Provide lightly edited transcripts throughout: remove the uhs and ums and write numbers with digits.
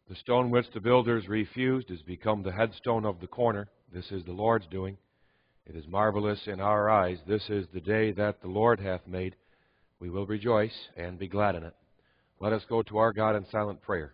The stone which the builders refused has become the headstone of the corner. This is the Lord's doing. It is marvelous in our eyes. This is the day that the Lord hath made. We will rejoice and be glad in it. Let us go to our God in silent prayer.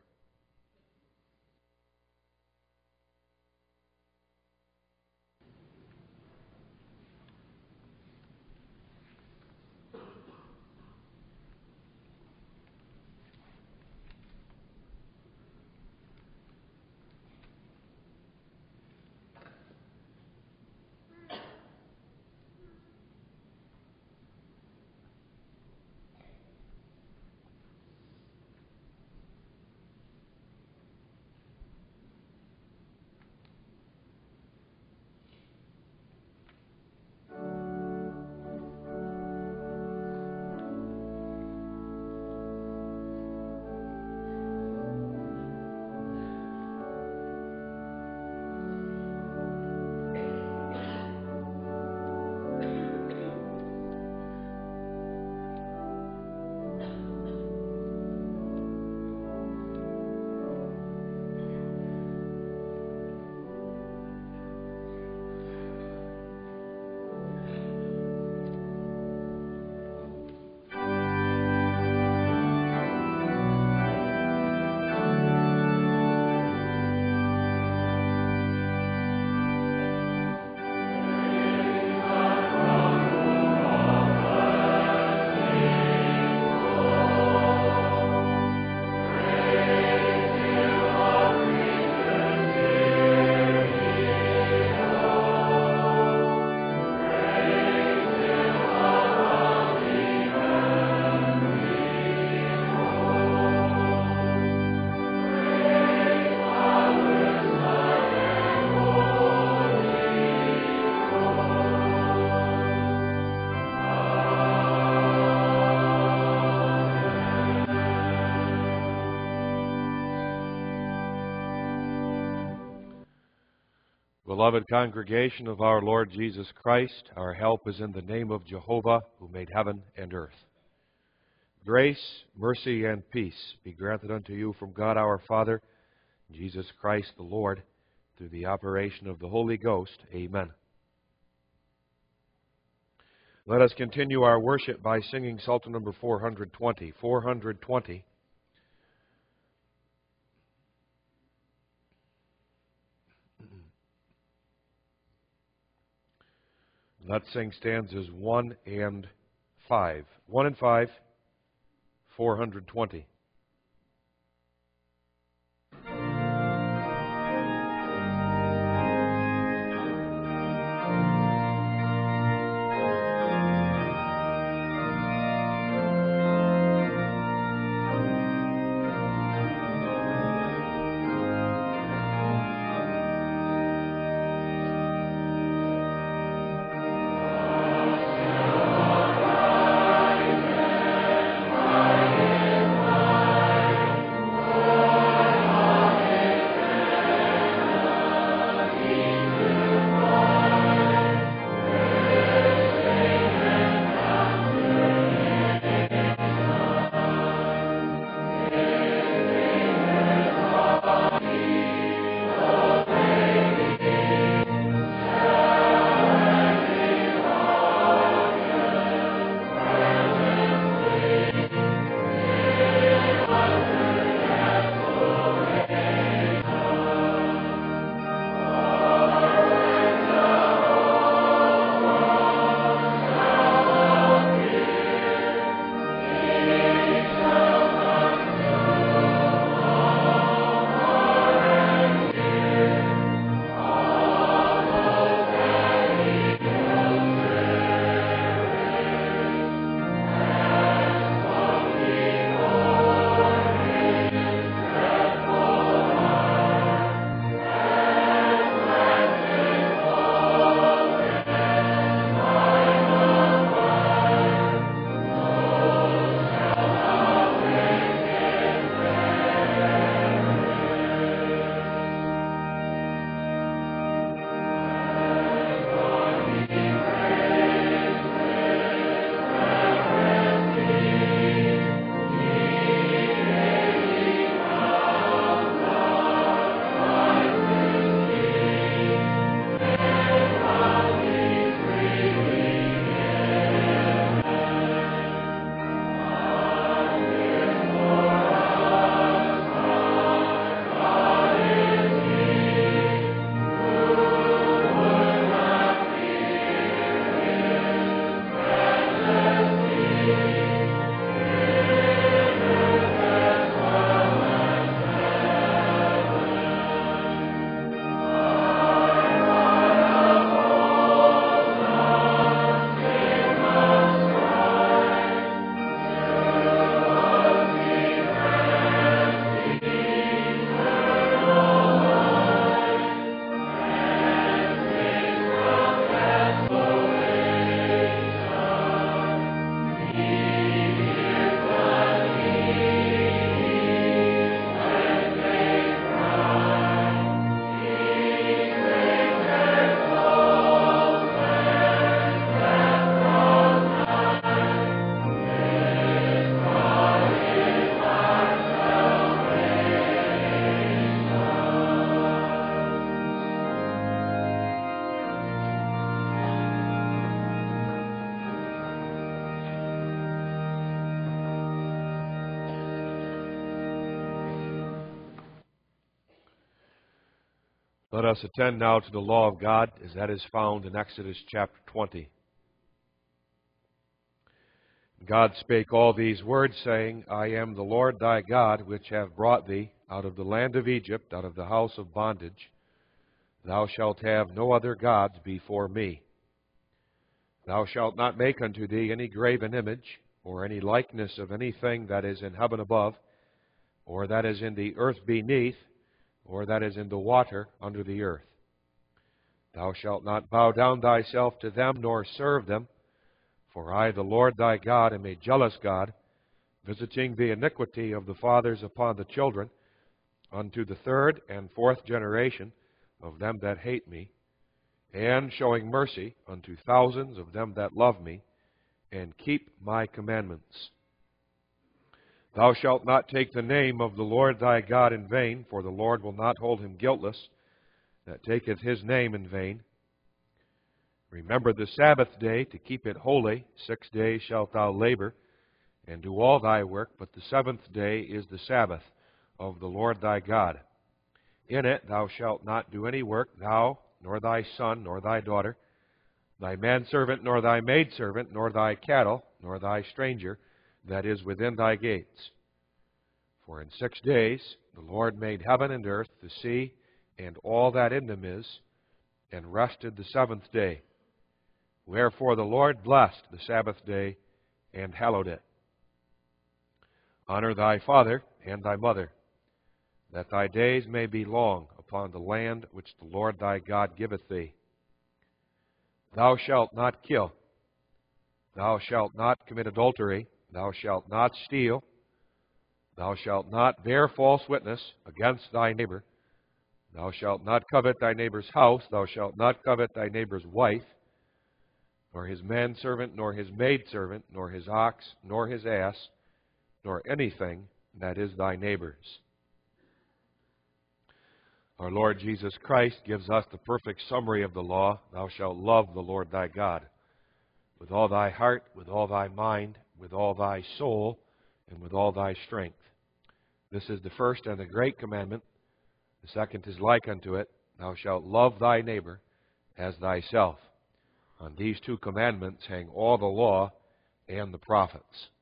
Beloved congregation of our Lord Jesus Christ, our help is in the name of Jehovah, who made heaven and earth. Grace, mercy, and peace be granted unto you from God our Father, Jesus Christ the Lord, through the operation of the Holy Ghost. Amen. Let us continue our worship by singing Psalter number 420. 420. Let's sing stanzas 1 and 5. 1 and 5, 420. Amen. Let us attend now to the law of God as that is found in Exodus chapter 20. God spake all these words, saying, I am the Lord thy God, which have brought thee out of the land of Egypt, out of the house of bondage. Thou shalt have no other gods before me. Thou shalt not make unto thee any graven image, or any likeness of anything that is in heaven above, or that is in the earth beneath, or that is in the water under the earth. Thou shalt not bow down thyself to them, nor serve them. For I, the Lord thy God, am a jealous God, visiting the iniquity of the fathers upon the children, unto the third and fourth generation of them that hate me, and showing mercy unto thousands of them that love me, and keep my commandments. Thou shalt not take the name of the Lord thy God in vain, for the Lord will not hold him guiltless that taketh his name in vain. Remember the Sabbath day to keep it holy. 6 days shalt thou labor, and do all thy work, but the seventh day is the Sabbath of the Lord thy God. In it thou shalt not do any work, thou, nor thy son, nor thy daughter, thy manservant, nor thy maidservant, nor thy cattle, nor thy stranger that is within thy gates. For in 6 days the Lord made heaven and earth, the sea, and all that in them is, and rested the seventh day. Wherefore the Lord blessed the Sabbath day and hallowed it. Honor thy father and thy mother, that thy days may be long upon the land which the Lord thy God giveth thee. Thou shalt not kill. Thou shalt not commit adultery. Thou shalt not steal. Thou shalt not bear false witness against thy neighbor. Thou shalt not covet thy neighbor's house. Thou shalt not covet thy neighbor's wife, nor his manservant, nor his maidservant, nor his ox, nor his ass, nor anything that is thy neighbor's. Our Lord Jesus Christ gives us the perfect summary of the law. Thou shalt love the Lord thy God with all thy heart, with all thy mind, with all thy soul, and with all thy strength. This is the first and the great commandment. The second is like unto it. Thou shalt love thy neighbor as thyself. On these two commandments hang all the law and the prophets.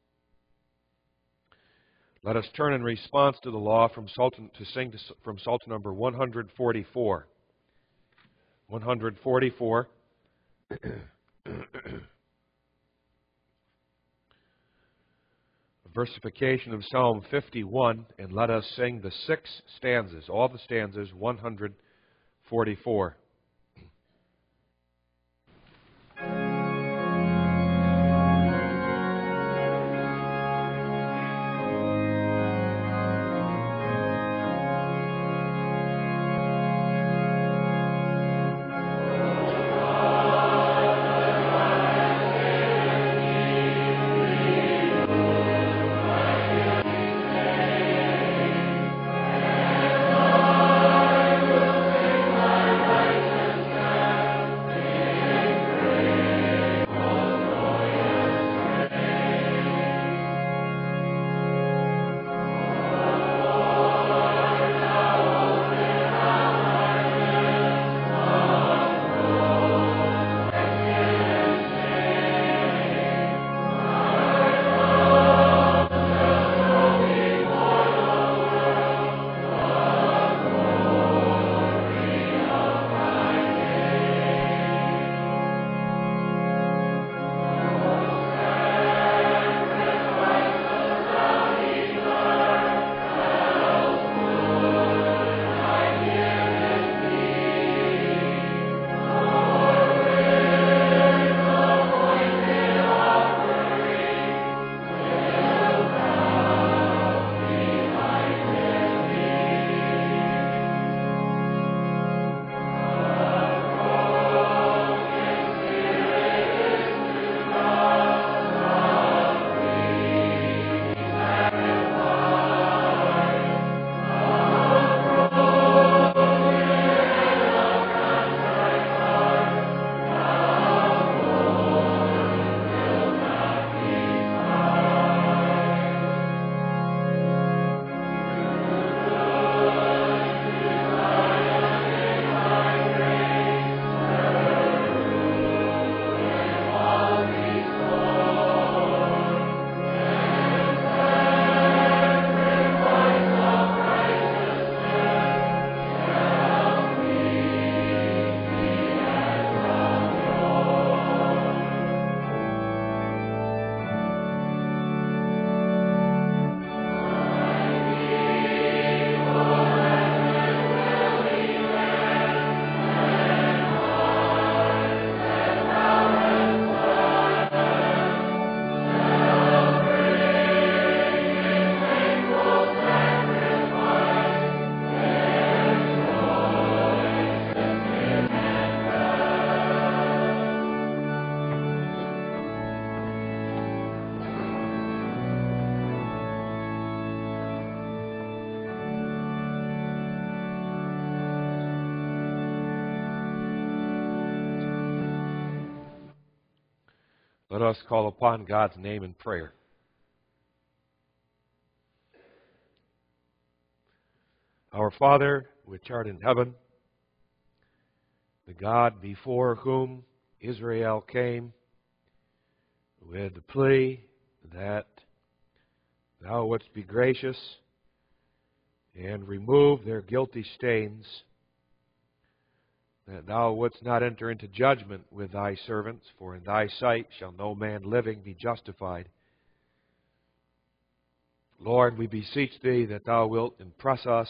Let us turn in response to the law from Psalter number 144. 144. Versification of Psalm 51, and let us sing the 6 stanzas, all the stanzas, 144. Right. Let us call upon God's name in prayer. Our Father, which art in heaven, the God before whom Israel came with the plea that Thou wouldst be gracious and remove their guilty stains, that Thou wouldst not enter into judgment with Thy servants, for in Thy sight shall no man living be justified. Lord, we beseech Thee that Thou wilt impress us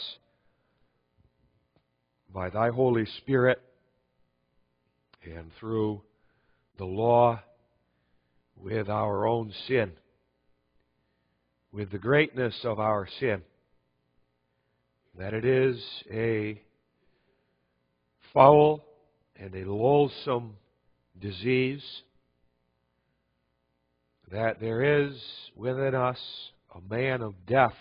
by Thy Holy Spirit and through the law with our own sin, with the greatness of our sin, that it is a foul and a loathsome disease, that there is within us a man of death,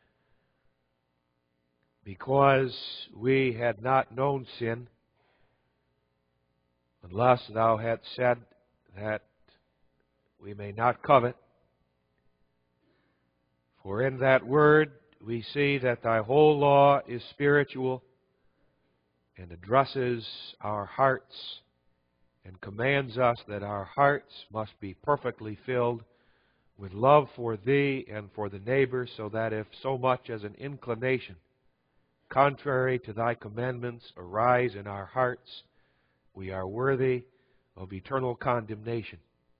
because we had not known sin, unless Thou hadst said that we may not covet. For in that word we see that Thy whole law is spiritual and addresses our hearts and commands us that our hearts must be perfectly filled with love for Thee and for the neighbor, so that if so much as an inclination contrary to Thy commandments arise in our hearts, we are worthy of eternal condemnation.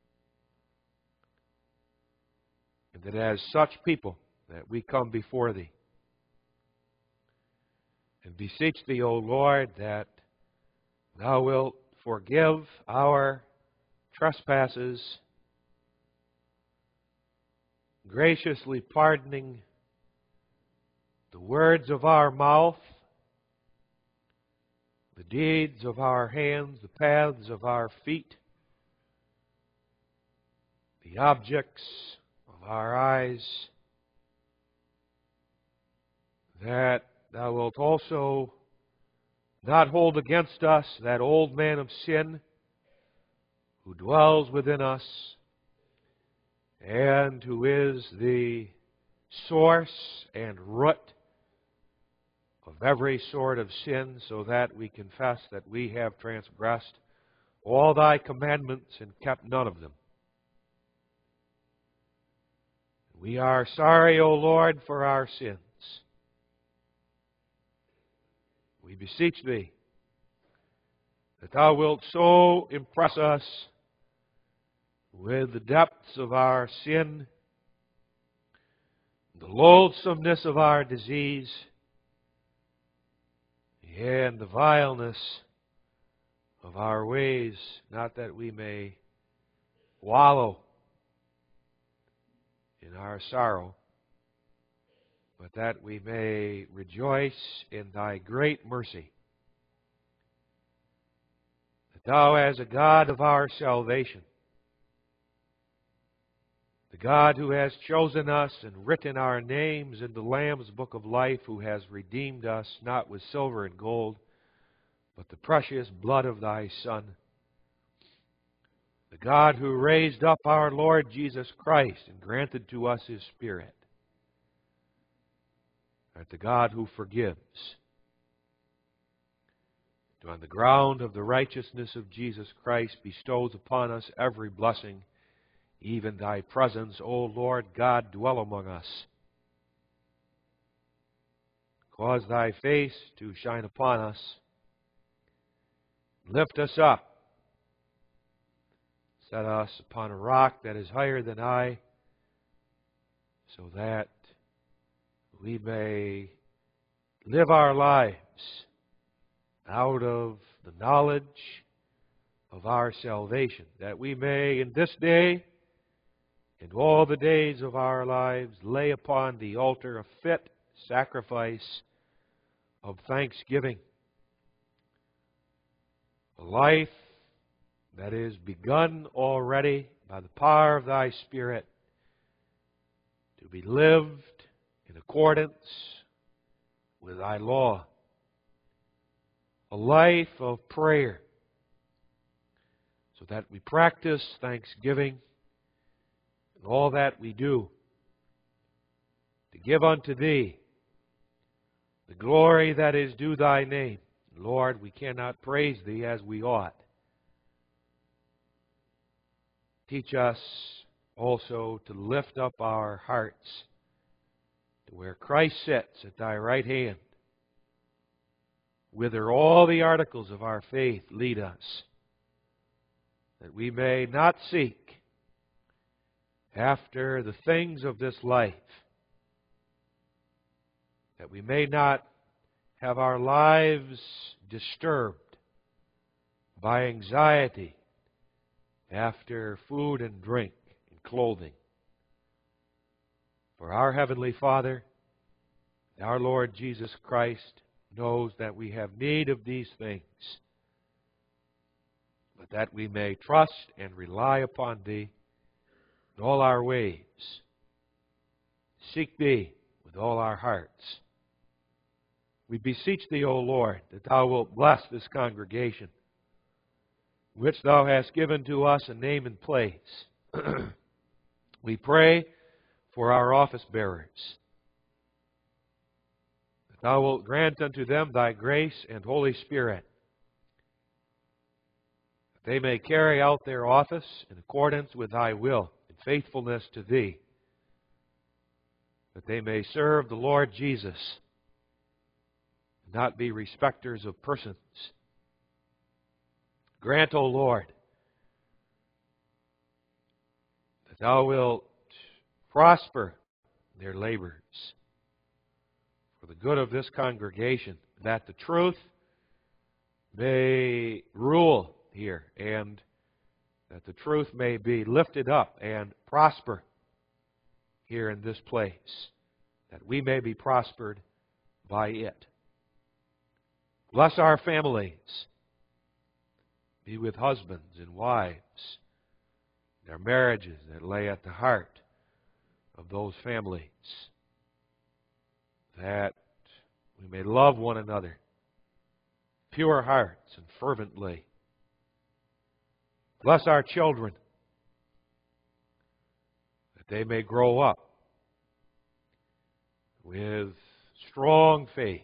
And that as such people that we come before Thee and beseech Thee, O Lord, that Thou wilt forgive our trespasses, graciously pardoning the words of our mouth, the deeds of our hands, the paths of our feet, the objects of our eyes, that Thou wilt also not hold against us that old man of sin who dwells within us and who is the source and root of every sort of sin, so that we confess that we have transgressed all Thy commandments and kept none of them. We are sorry, O Lord, for our sins. We beseech Thee that Thou wilt so impress us with the depths of our sin, the loathsomeness of our disease, and the vileness of our ways, not that we may wallow in our sorrow, but that we may rejoice in Thy great mercy, that Thou, as a God of our salvation, the God who has chosen us and written our names in the Lamb's book of life, who has redeemed us not with silver and gold, but the precious blood of Thy Son, the God who raised up our Lord Jesus Christ and granted to us His Spirit, art the God who forgives. And on the ground of the righteousness of Jesus Christ bestows upon us every blessing, even Thy presence, O Lord God, dwell among us. Cause Thy face to shine upon us. Lift us up. Set us upon a rock that is higher than I, so that we may live our lives out of the knowledge of our salvation, that we may in this day and all the days of our lives lay upon the altar a fit sacrifice of thanksgiving, a life that is begun already by the power of Thy Spirit, to be lived in accordance with Thy law, a life of prayer, so that we practice thanksgiving in all that we do, to give unto Thee the glory that is due Thy name. Lord, we cannot praise Thee as we ought. Teach us also to lift up our hearts to where Christ sits at Thy right hand, whither all the articles of our faith lead us, that we may not seek after the things of this life, that we may not have our lives disturbed by anxiety after food and drink and clothing. For our Heavenly Father, our Lord Jesus Christ, knows that we have need of these things, but that we may trust and rely upon Thee in all our ways. Seek Thee with all our hearts. We beseech Thee, O Lord, that Thou wilt bless this congregation, which Thou hast given to us a name and place. We pray for our office bearers, that Thou wilt grant unto them Thy grace and Holy Spirit, that they may carry out their office in accordance with Thy will and faithfulness to Thee, that they may serve the Lord Jesus, not be respecters of persons. Grant, O Lord, that Thou wilt prosper their labors for the good of this congregation, that the truth may rule here, and that the truth may be lifted up and prosper here in this place, that we may be prospered by it. Bless our families. Be with husbands and wives, their marriages that lay at the heart of those families, that we may love one another, pure hearts and fervently. Bless our children, that they may grow up with strong faith,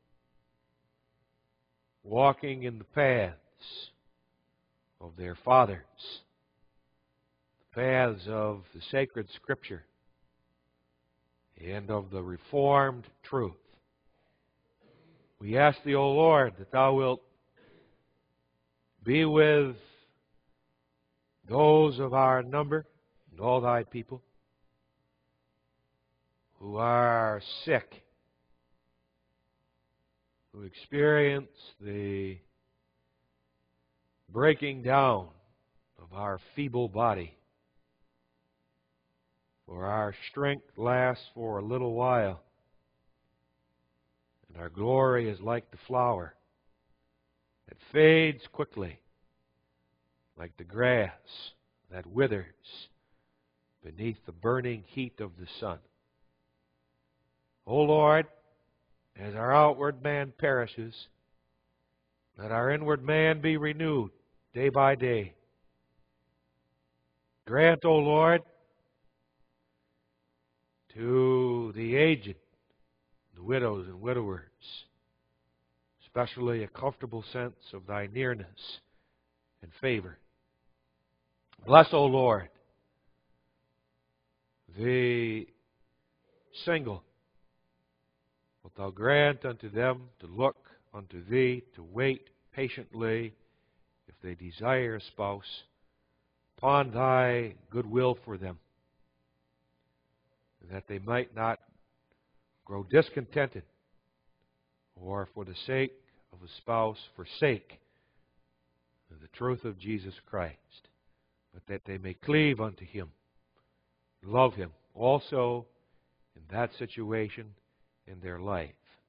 walking in the paths of their fathers, the paths of the sacred Scripture, and of the Reformed truth. We ask Thee, O Lord, that Thou wilt be with those of our number and all Thy people who are sick, who experience the breaking down of our feeble body. For our strength lasts for a little while, and our glory is like the flower that fades quickly, like the grass that withers beneath the burning heat of the sun. O Lord, as our outward man perishes, let our inward man be renewed day by day. Grant, O Lord, to the aged, the widows and widowers, especially a comfortable sense of Thy nearness and favor. Bless, O Lord, the single. Wilt Thou grant unto them to look unto Thee, to wait patiently, if they desire a spouse, upon Thy good will for them, that they might not grow discontented, or for the sake of a spouse forsake the truth of Jesus Christ, but that they may cleave unto Him, love Him also in that situation in their life.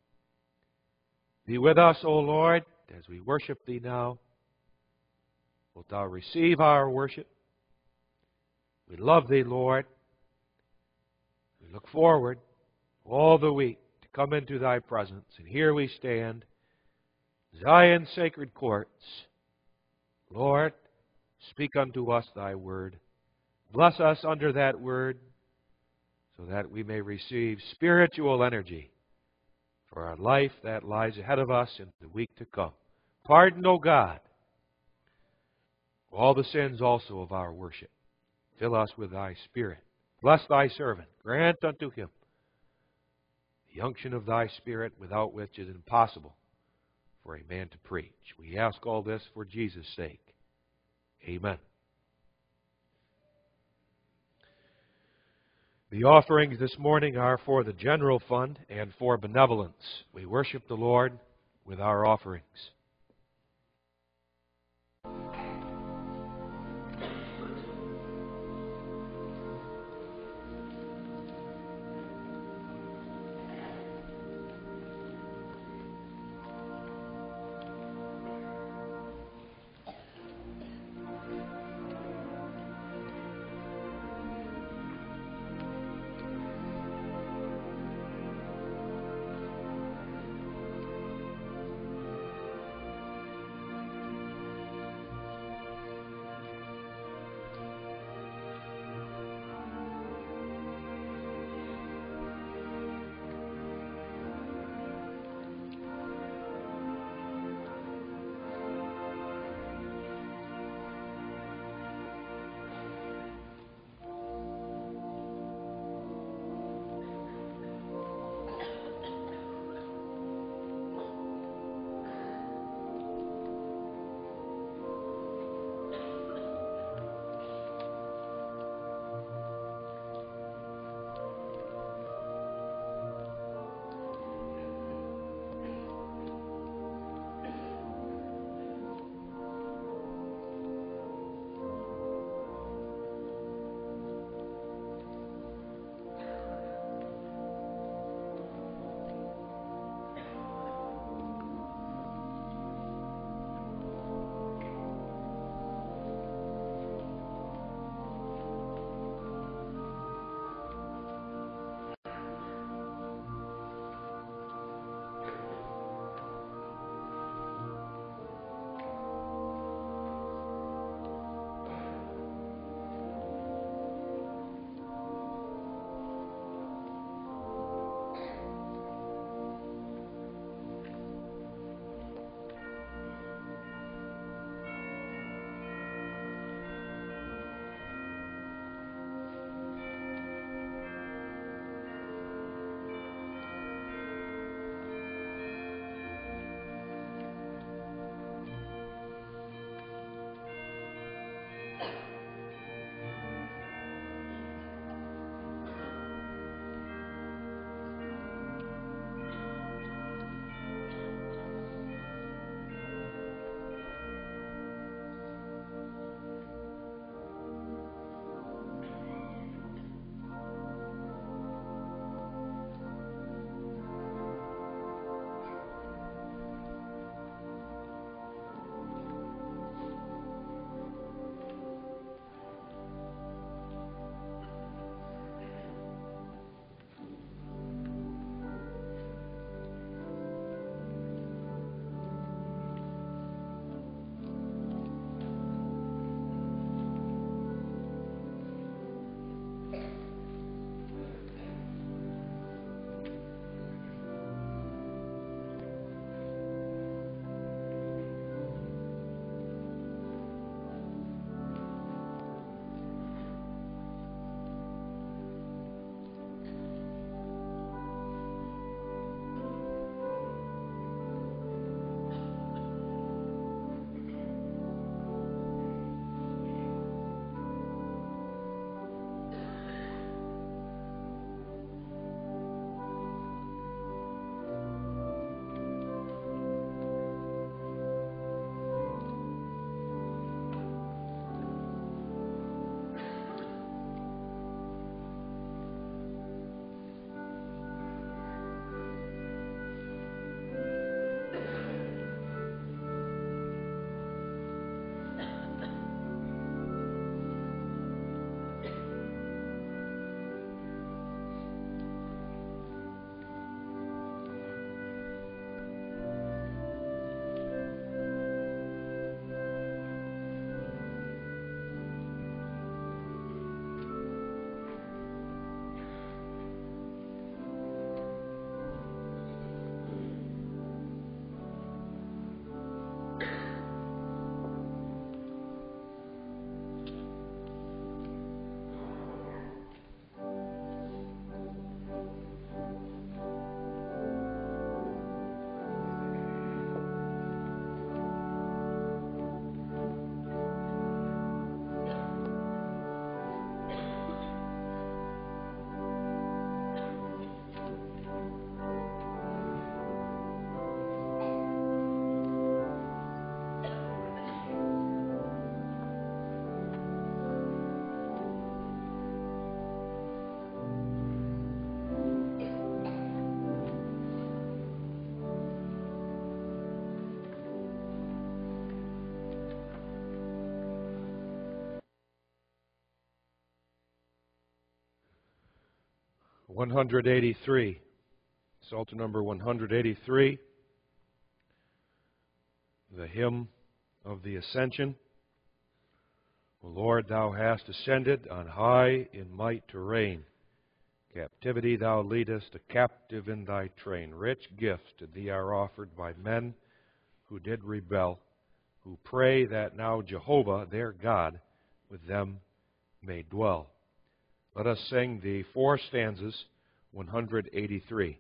Be with us, O Lord, as we worship Thee now. Wilt Thou receive our worship? We love Thee, Lord. We look forward all the week to come into Thy presence. And here we stand, Zion's sacred courts. Lord, speak unto us Thy word. Bless us under that word so that we may receive spiritual energy for our life that lies ahead of us in the week to come. Pardon, O God, all the sins also of our worship. Fill us with Thy Spirit. Bless Thy servant. Grant unto him the unction of Thy Spirit, without which it is impossible for a man to preach. We ask all this for Jesus' sake. Amen. The offerings this morning are for the general fund and for benevolence. We worship the Lord with our offerings. 183. Psalter number 183, the hymn of the Ascension. O Lord, Thou hast ascended on high in might to reign. Captivity Thou leadest, a captive in Thy train. Rich gifts to Thee are offered by men who did rebel, who pray that now Jehovah, their God, with them may dwell. Let us sing the 4 stanzas, 183.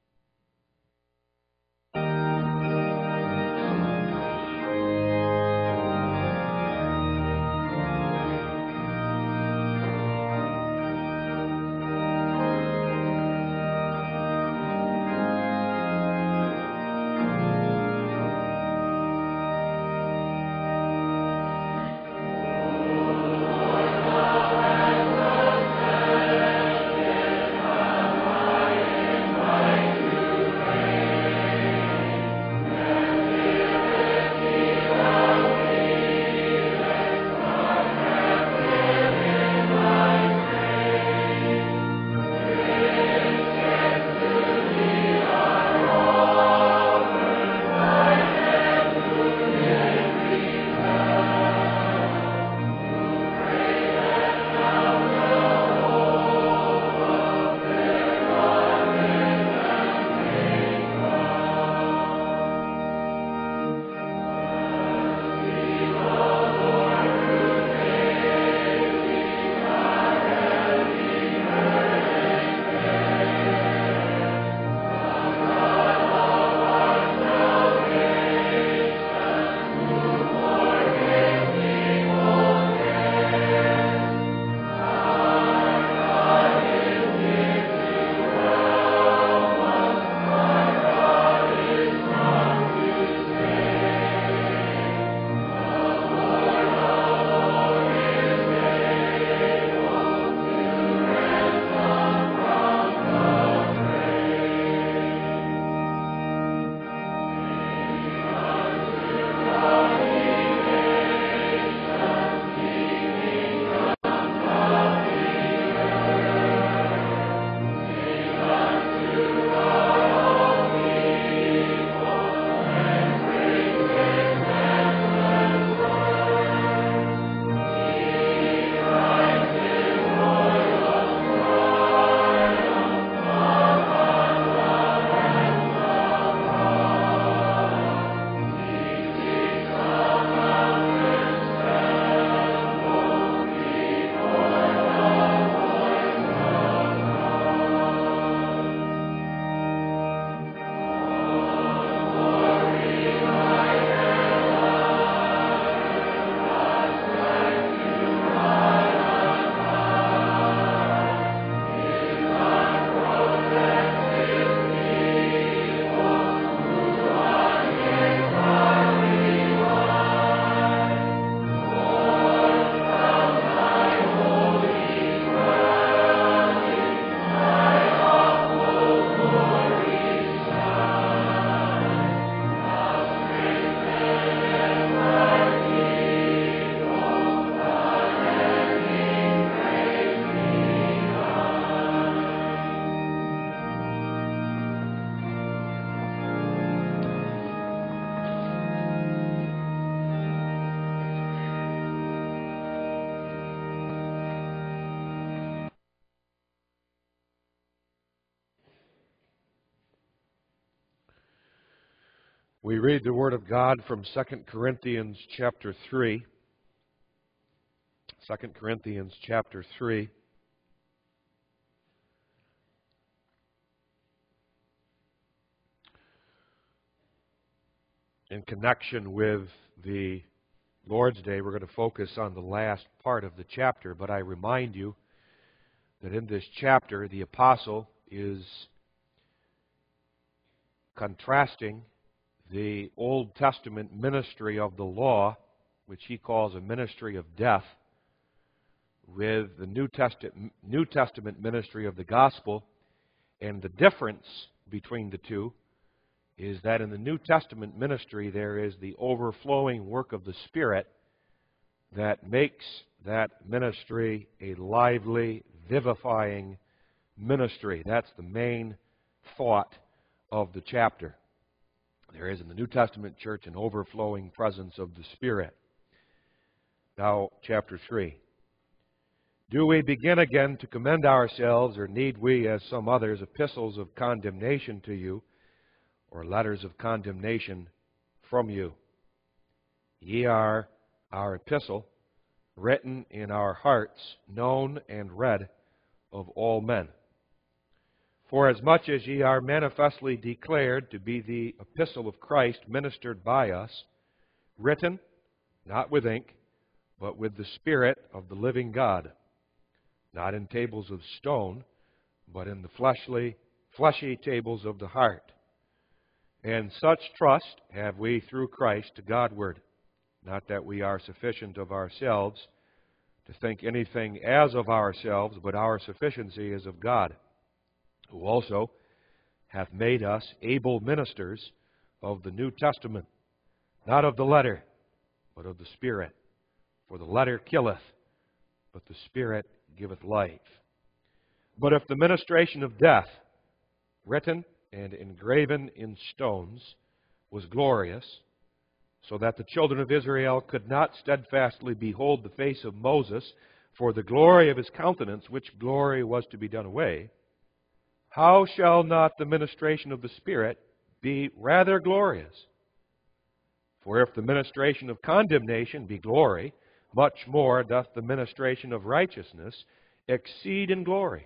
We read the Word of God from 2 Corinthians chapter 3. 2 Corinthians chapter 3. In connection with the Lord's Day, we're going to focus on the last part of the chapter, but I remind you that in this chapter, the apostle is contrasting the Old Testament ministry of the law, which he calls a ministry of death, with the New Testament ministry of the gospel. And the difference between the two is that in the New Testament ministry there is the overflowing work of the Spirit that makes that ministry a lively, vivifying ministry. That's the main thought of the chapter. There is in the New Testament church an overflowing presence of the Spirit. Now, chapter 3. Do we begin again to commend ourselves, or need we, as some others, epistles of condemnation to you, or letters of condemnation from you? Ye are our epistle, written in our hearts, known and read of all men. For as much as ye are manifestly declared to be the epistle of Christ ministered by us, written, not with ink, but with the Spirit of the living God, not in tables of stone, but in the fleshy tables of the heart. And such trust have we through Christ to Godward, not that we are sufficient of ourselves to think anything as of ourselves, but our sufficiency is of God, who also hath made us able ministers of the New Testament, not of the letter, but of the Spirit. For the letter killeth, but the Spirit giveth life. But if the ministration of death, written and engraven in stones, was glorious, so that the children of Israel could not steadfastly behold the face of Moses for the glory of his countenance, which glory was to be done away, how shall not the ministration of the Spirit be rather glorious? For if the ministration of condemnation be glory, much more doth the ministration of righteousness exceed in glory.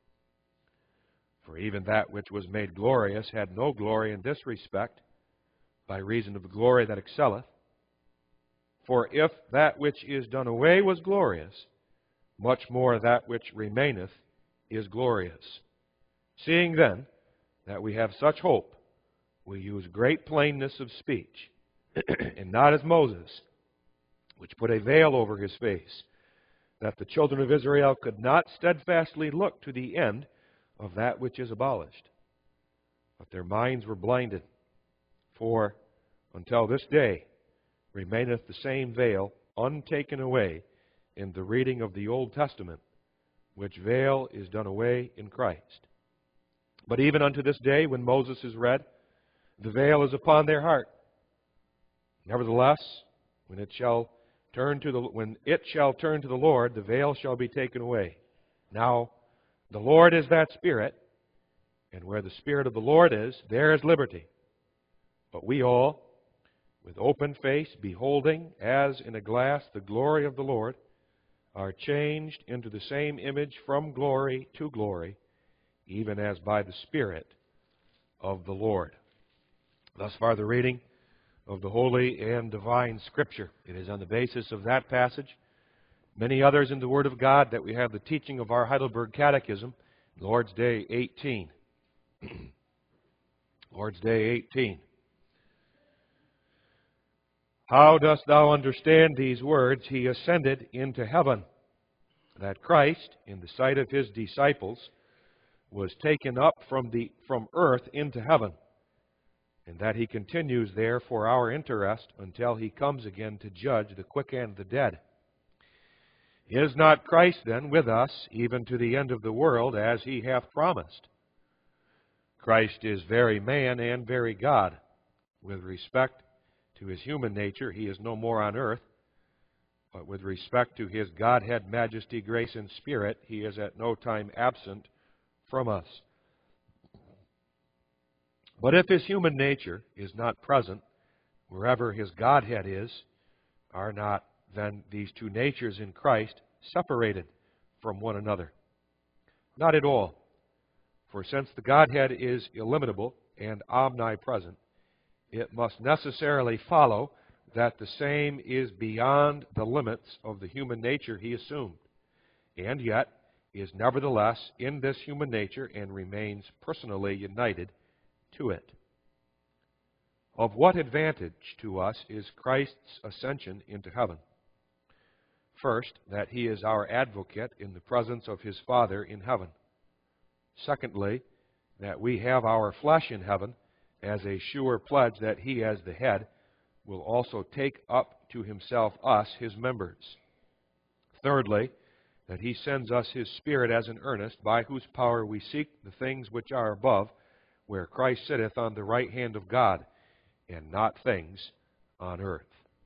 For even that which was made glorious had no glory in this respect, by reason of the glory that excelleth. For if that which is done away was glorious, much more that which remaineth is glorious. Seeing then that we have such hope, we use great plainness of speech, and not as Moses, which put a veil over his face, that the children of Israel could not steadfastly look to the end of that which is abolished. But their minds were blinded. For until this day remaineth the same veil untaken away in the reading of the Old Testament, which veil is done away in Christ. But even unto this day, when Moses is read, the veil is upon their heart. Nevertheless, when it shall turn to the Lord, the veil shall be taken away. Now, the Lord is that Spirit, and where the Spirit of the Lord is, there is liberty. But we all, with open face, beholding as in a glass the glory of the Lord, are changed into the same image from glory to glory, even as by the Spirit of the Lord. Thus far the reading of the Holy and Divine Scripture. It is on the basis of that passage, many others in the Word of God, that we have the teaching of our Heidelberg Catechism, Lord's Day 18. Lord's Day 18. How dost thou understand these words? He ascended into heaven. That Christ, in the sight of his disciples, was taken up from earth into heaven, and that he continues there for our interest until he comes again to judge the quick and the dead. Is not Christ then with us even to the end of the world, as he hath promised? Christ is very man and very God. With respect to his human nature, he is no more on earth, but with respect to his Godhead, majesty, grace, and Spirit, he is at no time absent from us. But if his human nature is not present wherever his Godhead is, are not then these two natures in Christ separated from one another? Not at all. For since the Godhead is illimitable and omnipresent, it must necessarily follow that the same is beyond the limits of the human nature he assumed, and yet is nevertheless in this human nature and remains personally united to it. Of what advantage to us is Christ's ascension into heaven? First, that he is our advocate in the presence of his Father in heaven. Secondly, that we have our flesh in heaven as a sure pledge that he, as the head, will also take up to himself us, his members. Thirdly, that He sends us His Spirit as an earnest, by whose power we seek the things which are above, where Christ sitteth on the right hand of God, and not things on earth.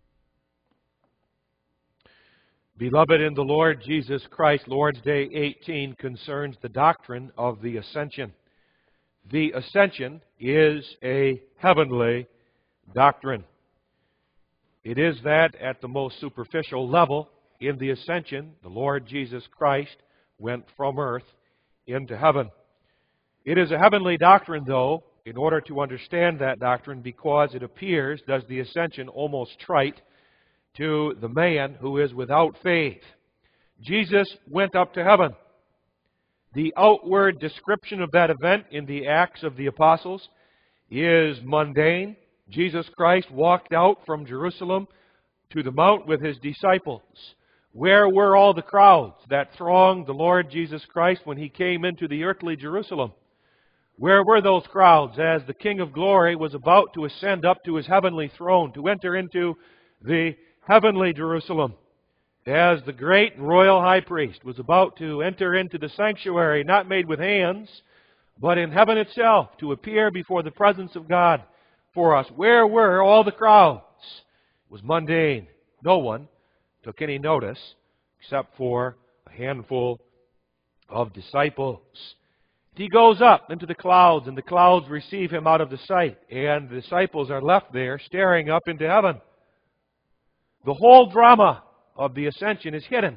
Beloved in the Lord Jesus Christ, Lord's Day 18 concerns the doctrine of the Ascension. The Ascension is a heavenly doctrine. It is that at the most superficial level. In the Ascension, the Lord Jesus Christ went from earth into heaven. It is a heavenly doctrine, though, in order to understand that doctrine, because it appears, does the Ascension, almost trite to the man who is without faith. Jesus went up to heaven. The outward description of that event in the Acts of the Apostles is mundane. Jesus Christ walked out from Jerusalem to the mount with His disciples. Where were all the crowds that thronged the Lord Jesus Christ when He came into the earthly Jerusalem? Where were those crowds as the King of Glory was about to ascend up to His heavenly throne, to enter into the heavenly Jerusalem? As the great royal high priest was about to enter into the sanctuary, not made with hands, but in heaven itself, to appear before the presence of God for us. Where were all the crowds? It was mundane. No one took any notice except for a handful of disciples. He goes up into the clouds, and the clouds receive Him out of the sight, and the disciples are left there staring up into heaven. The whole drama of the Ascension is hidden.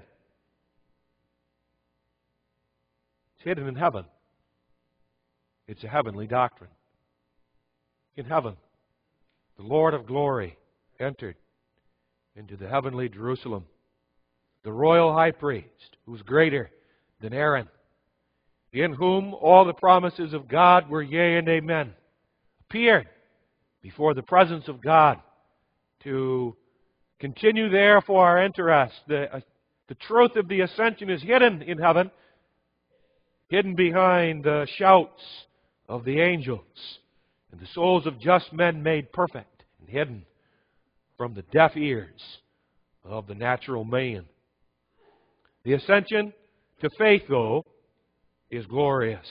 It's hidden in heaven. It's a heavenly doctrine. In heaven, the Lord of glory entered into the heavenly Jerusalem. The royal high priest, who's greater than Aaron, in whom all the promises of God were yea and amen, appeared before the presence of God to continue there for our interest. The truth of the Ascension is hidden in heaven, hidden behind the shouts of the angels, and the souls of just men made perfect, and hidden from the deaf ears of the natural man. The ascension to faith, though, is glorious.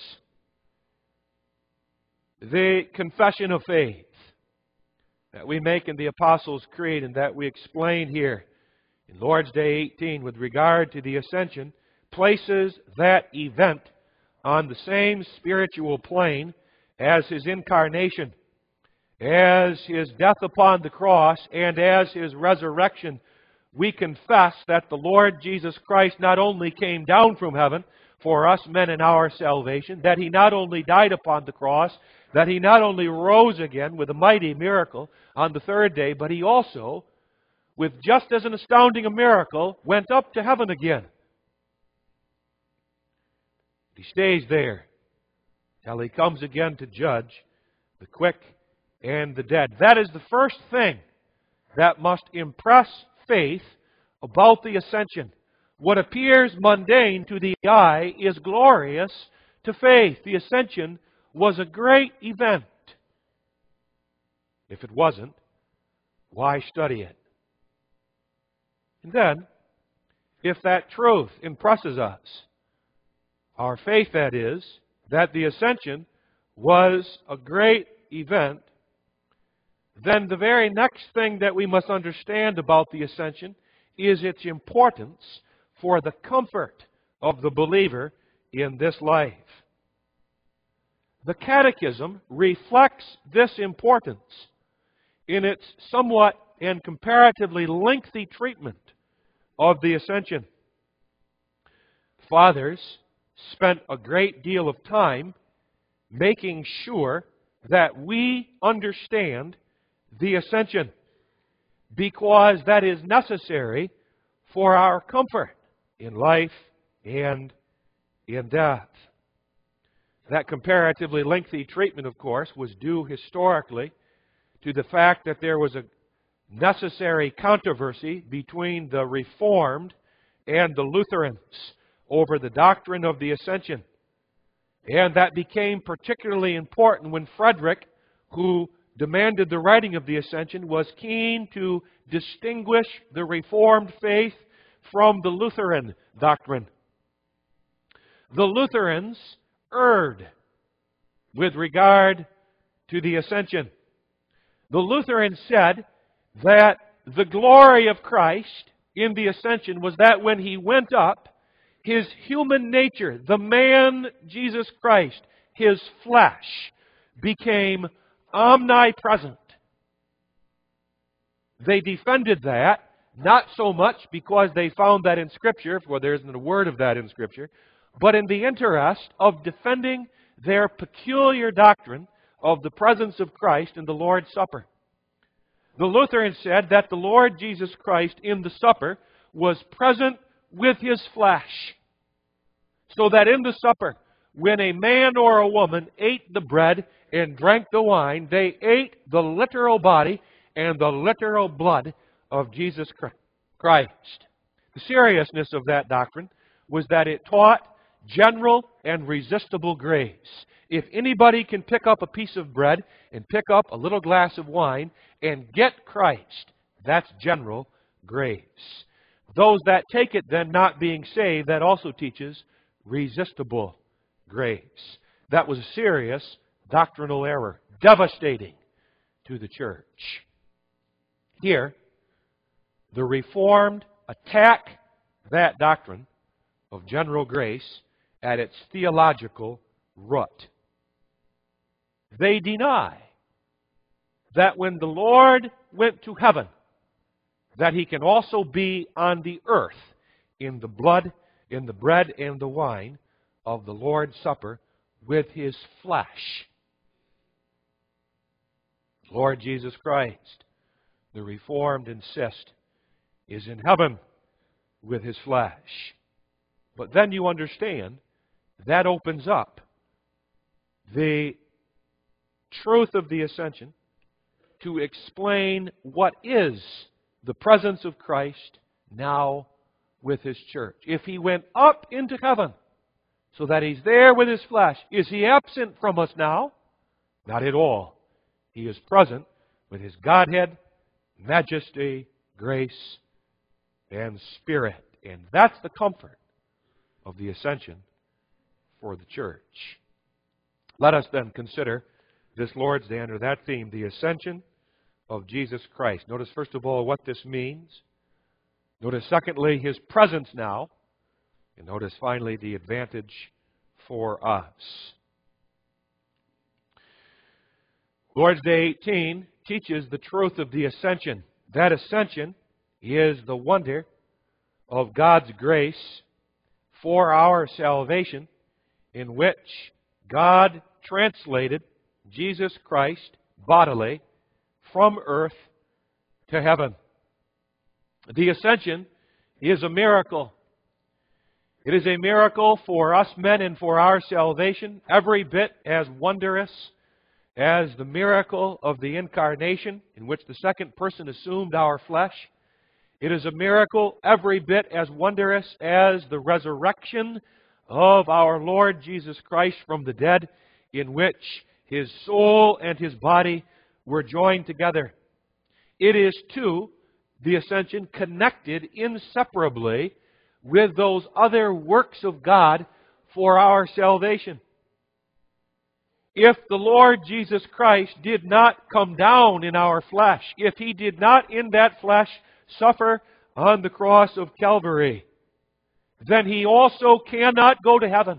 The confession of faith that we make in the Apostles' Creed and that we explain here in Lord's Day 18 with regard to the ascension places that event on the same spiritual plane as His incarnation, as His death upon the cross, and as His resurrection. We confess that the Lord Jesus Christ not only came down from heaven for us men in our salvation, that He not only died upon the cross, that He not only rose again with a mighty miracle on the third day, but He also, with just as an astounding a miracle, went up to heaven again. He stays there till He comes again to judge the quick and the dead. That is the first thing that must impress faith about the ascension. What appears mundane to the eye is glorious to faith. The ascension was a great event. If it wasn't, why study it? And then, if that truth impresses us, our faith, that is, that the ascension was a great event, then the very next thing that we must understand about the ascension is its importance for the comfort of the believer in this life. The Catechism reflects this importance in its somewhat and comparatively lengthy treatment of the ascension. Fathers spent a great deal of time making sure that we understand the ascension, because that is necessary for our comfort in life and in death. That comparatively lengthy treatment, of course, was due historically to the fact that there was a necessary controversy between the Reformed and the Lutherans over the doctrine of the ascension. And that became particularly important when Frederick, who demanded the writing of the ascension, was keen to distinguish the Reformed faith from the Lutheran doctrine. the Lutherans erred with regard to the ascension. The Lutherans said that the glory of Christ in the ascension was that when He went up, His human nature, the man Jesus Christ, His flesh, became omnipresent. They defended that, not so much because they found that in Scripture, for there isn't a word of that in Scripture, but in the interest of defending their peculiar doctrine of the presence of Christ in the Lord's Supper. The Lutherans said that the Lord Jesus Christ in the supper was present with His flesh. So that in the supper, when a man or a woman ate the bread and drank the wine, they ate the literal body and the literal blood of Jesus Christ. The seriousness of that doctrine was that it taught general and resistible grace. If anybody can pick up a piece of bread and pick up a little glass of wine and get Christ, that's general grace. Those that take it then not being saved, that also teaches resistible grace. That was a serious doctrinal error, devastating to the church. Here, the Reformed attack that doctrine of general grace at its theological root. They deny that when the Lord went to heaven, that He can also be on the earth in the blood, in the bread and the wine of the Lord's Supper with His flesh. Lord Jesus Christ, the Reformed insist, is in heaven with His flesh. But then you understand, that opens up the truth of the ascension to explain what is the presence of Christ now with His church. If He went up into heaven so that He's there with His flesh, is He absent from us now? Not at all. He is present with His Godhead, majesty, grace, and Spirit. And that's the comfort of the ascension for the church. Let us then consider this Lord's Day under that theme, the ascension of Jesus Christ. Notice first of all what this means. Notice secondly His presence now. And notice finally the advantage for us. Lord's Day 18 teaches the truth of the ascension. That ascension is the wonder of God's grace for our salvation, in which God translated Jesus Christ bodily from earth to heaven. The ascension is a miracle. It is a miracle for us men and for our salvation, every bit as wondrous as the miracle of the incarnation, in which the second person assumed our flesh. It is a miracle every bit as wondrous as the resurrection of our Lord Jesus Christ from the dead, in which His soul and His body were joined together. It is, too, the ascension connected inseparably with those other works of God for our salvation. If the Lord Jesus Christ did not come down in our flesh, if He did not in that flesh suffer on the cross of Calvary, then He also cannot go to heaven.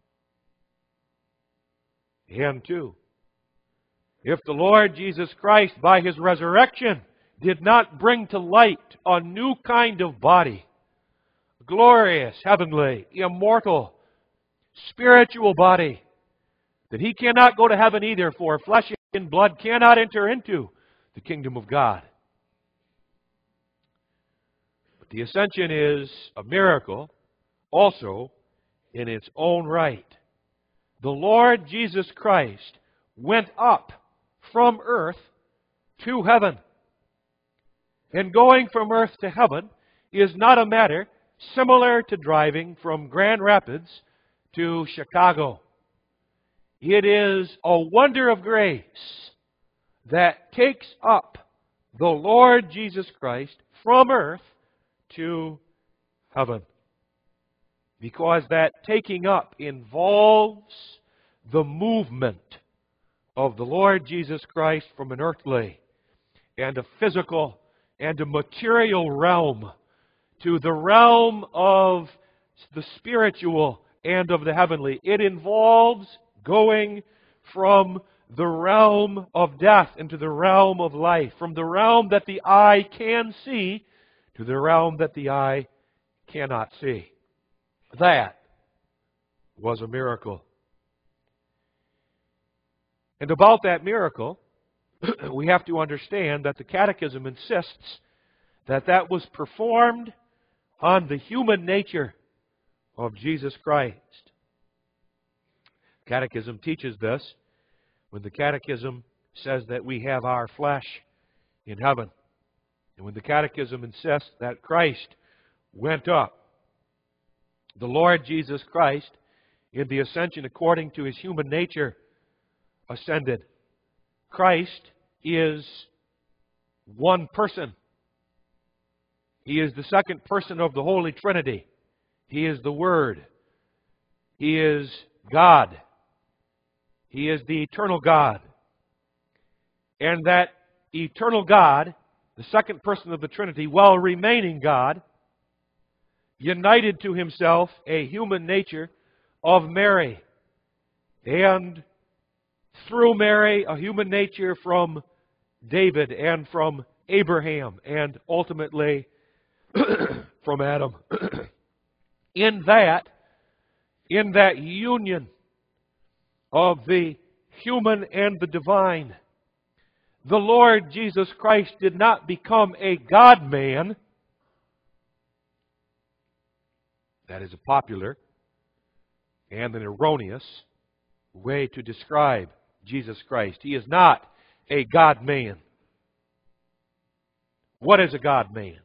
And too, if the Lord Jesus Christ by His resurrection did not bring to light a new kind of body, glorious, heavenly, immortal, spiritual body, that He cannot go to heaven either, for flesh and blood cannot enter into the kingdom of God. But the ascension is a miracle also in its own right. The Lord Jesus Christ went up from earth to heaven. And going from earth to heaven is not a matter similar to driving from Grand Rapids to Chicago. It is a wonder of grace that takes up the Lord Jesus Christ from earth to heaven. because that taking up involves the movement of the Lord Jesus Christ from an earthly and a physical and a material realm to the realm of the spiritual and of the heavenly. It involves going from the realm of death into the realm of life, from the realm that the eye can see to the realm that the eye cannot see. That was a miracle. And about that miracle, we have to understand that the Catechism insists that that was performed on the human nature of Jesus Christ. Catechism teaches this when the Catechism says that we have our flesh in heaven. And when the Catechism insists that Christ went up, the Lord Jesus Christ, in the ascension according to His human nature, ascended. Christ is one person. He is the second person of the Holy Trinity. He is the Word. He is God. He is the eternal God. And that eternal God, the second person of the Trinity, while remaining God, united to Himself a human nature of Mary. And through Mary, a human nature from David and from Abraham and ultimately from Adam. In that union of the human and the divine, the Lord Jesus Christ did not become a God-man. That is a popular and an erroneous way to describe Jesus Christ. He is not a God-man. What is a God-man?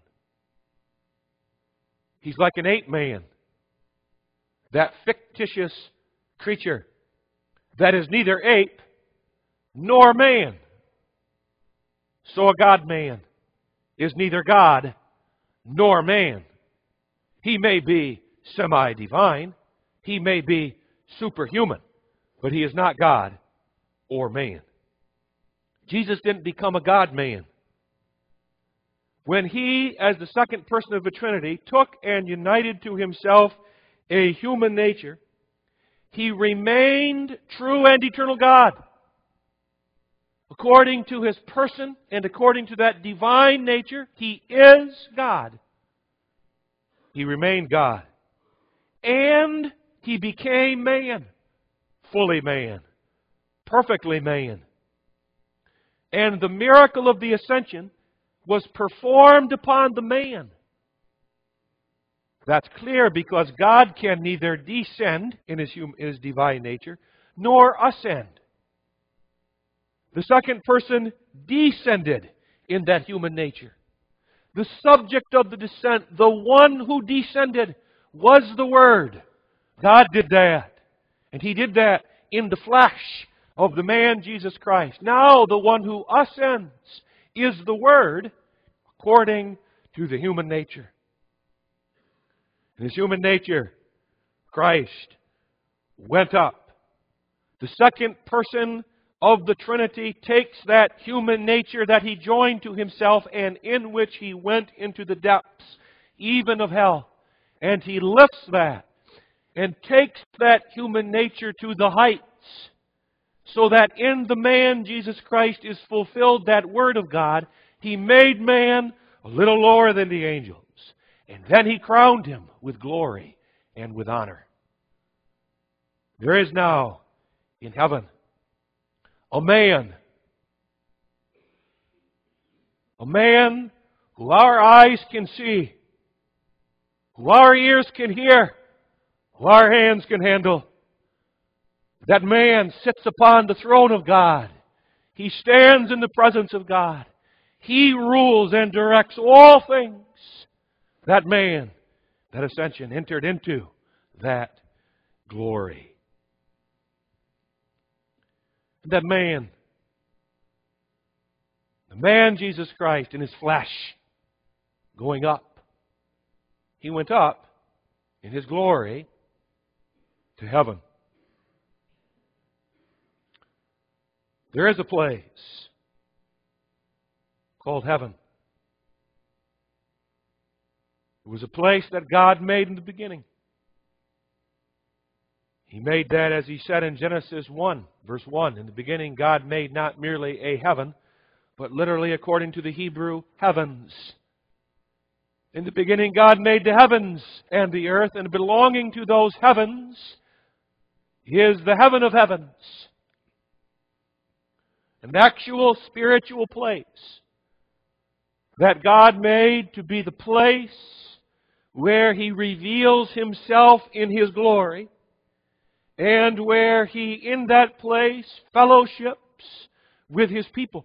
He's like an ape-man, that fictitious creature that is neither ape nor man. So a God-man is neither God nor man. He may be semi-divine, He may be superhuman, but He is not God or man. Jesus didn't become a God-man. When He, as the second person of the Trinity, took and united to Himself a human nature, He remained true and eternal God. According to His person and according to that divine nature, He is God. He remained God. And He became man, fully man, perfectly man. And the miracle of the ascension was performed upon the man. That's clear because God can neither descend in His divine nature nor ascend. The second person descended in that human nature. The subject of the descent, the one who descended, was the Word. God did that. And He did that in the flesh of the man Jesus Christ. Now the one who ascends is the Word according to the human nature. In His human nature, Christ went up. The second person of the Trinity takes that human nature that He joined to Himself and in which He went into the depths, even of hell. And He lifts that and takes that human nature to the heights, so that in the man Jesus Christ is fulfilled that Word of God. He made man a little lower than the angels. And then He crowned him with glory and with honor. There is now in heaven a man who our eyes can see, who our ears can hear, who our hands can handle. That man sits upon the throne of God. He stands in the presence of God. He rules and directs all things. That man, that ascension, entered into that glory. That man, the man Jesus Christ in His flesh, going up. He went up in His glory to heaven. There is a place called heaven. It was a place that God made in the beginning. He made that, as He said in Genesis 1, verse 1. In the beginning, God made not merely a heaven, but literally, according to the Hebrew, heavens. In the beginning, God made the heavens and the earth, and belonging to those heavens is the heaven of heavens. An actual spiritual place that God made to be the place where He reveals Himself in His glory, and where He, in that place, fellowships with His people.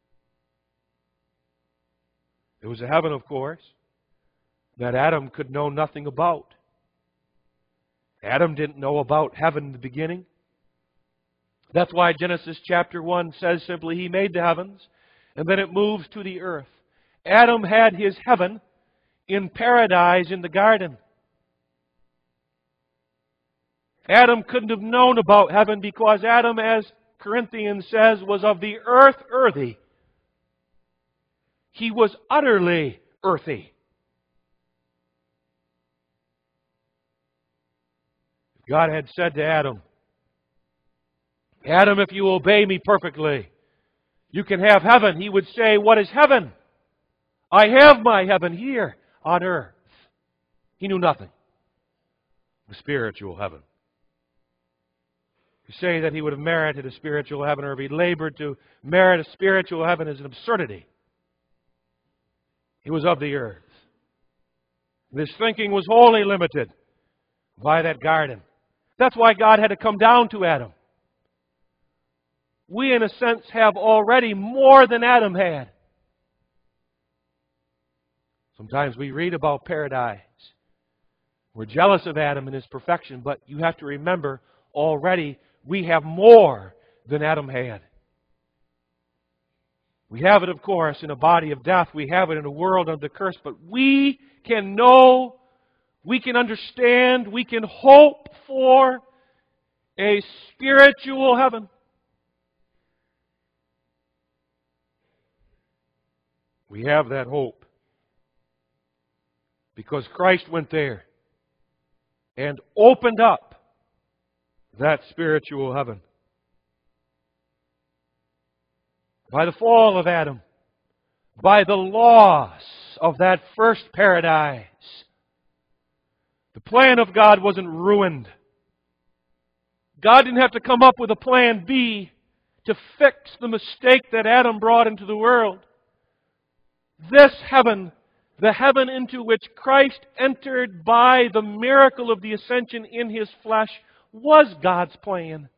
It was a heaven, of course, that Adam could know nothing about. Adam didn't know about heaven in the beginning. That's why Genesis chapter 1 says simply, He made the heavens, and then it moves to the earth. Adam had his heaven in paradise in the garden. Adam couldn't have known about heaven because Adam, as Corinthians says, was of the earth earthy. He was utterly earthy. God had said to Adam, Adam, if you obey me perfectly, you can have heaven. He would say, what is heaven? I have my heaven here on earth. He knew nothing. The spiritual heaven. To say that he would have merited a spiritual heaven, or if he labored to merit a spiritual heaven, is an absurdity. He was of the earth. His thinking was wholly limited by that garden. That's why God had to come down to Adam. We, in a sense, have already more than Adam had. Sometimes we read about paradise. We're jealous of Adam and his perfection, but you have to remember, already we have more than Adam had. We have it, of course, in a body of death. We have it in a world under curse. But we can know, we can understand, we can hope for a spiritual heaven. We have that hope because Christ went there and opened up that spiritual heaven. By the fall of Adam, by the loss of that first paradise, the plan of God wasn't ruined. God didn't have to come up with a plan B to fix the mistake that Adam brought into the world. This heaven, the heaven into which Christ entered by the miracle of the ascension in His flesh, was God's plan.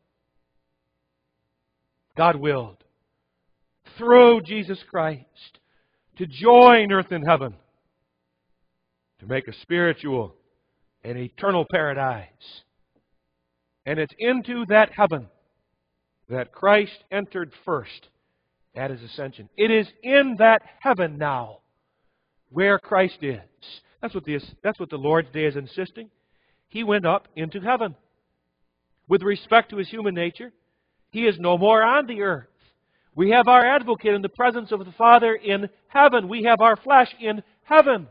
God willed, through Jesus Christ, to join earth and heaven, to make a spiritual and eternal paradise. And it's into that heaven that Christ entered first at His ascension. It is in that heaven now where Christ is. That's what the Lord's Day is insisting. He went up into heaven. With respect to His human nature, He is no more on the earth. We have our advocate in the presence of the Father in heaven. We have our flesh in heaven.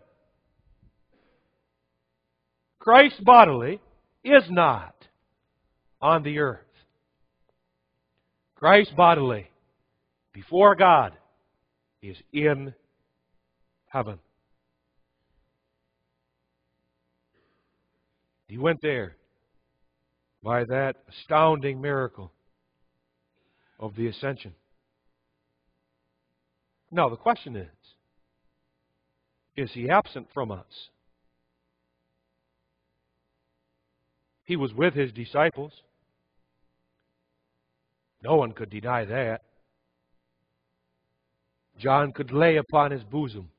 Christ bodily is not on the earth. Christ bodily, before God, is in heaven. He went there by that astounding miracle of the ascension. Now, the question is He absent from us? He was with His disciples. No one could deny that. John could lay upon his bosom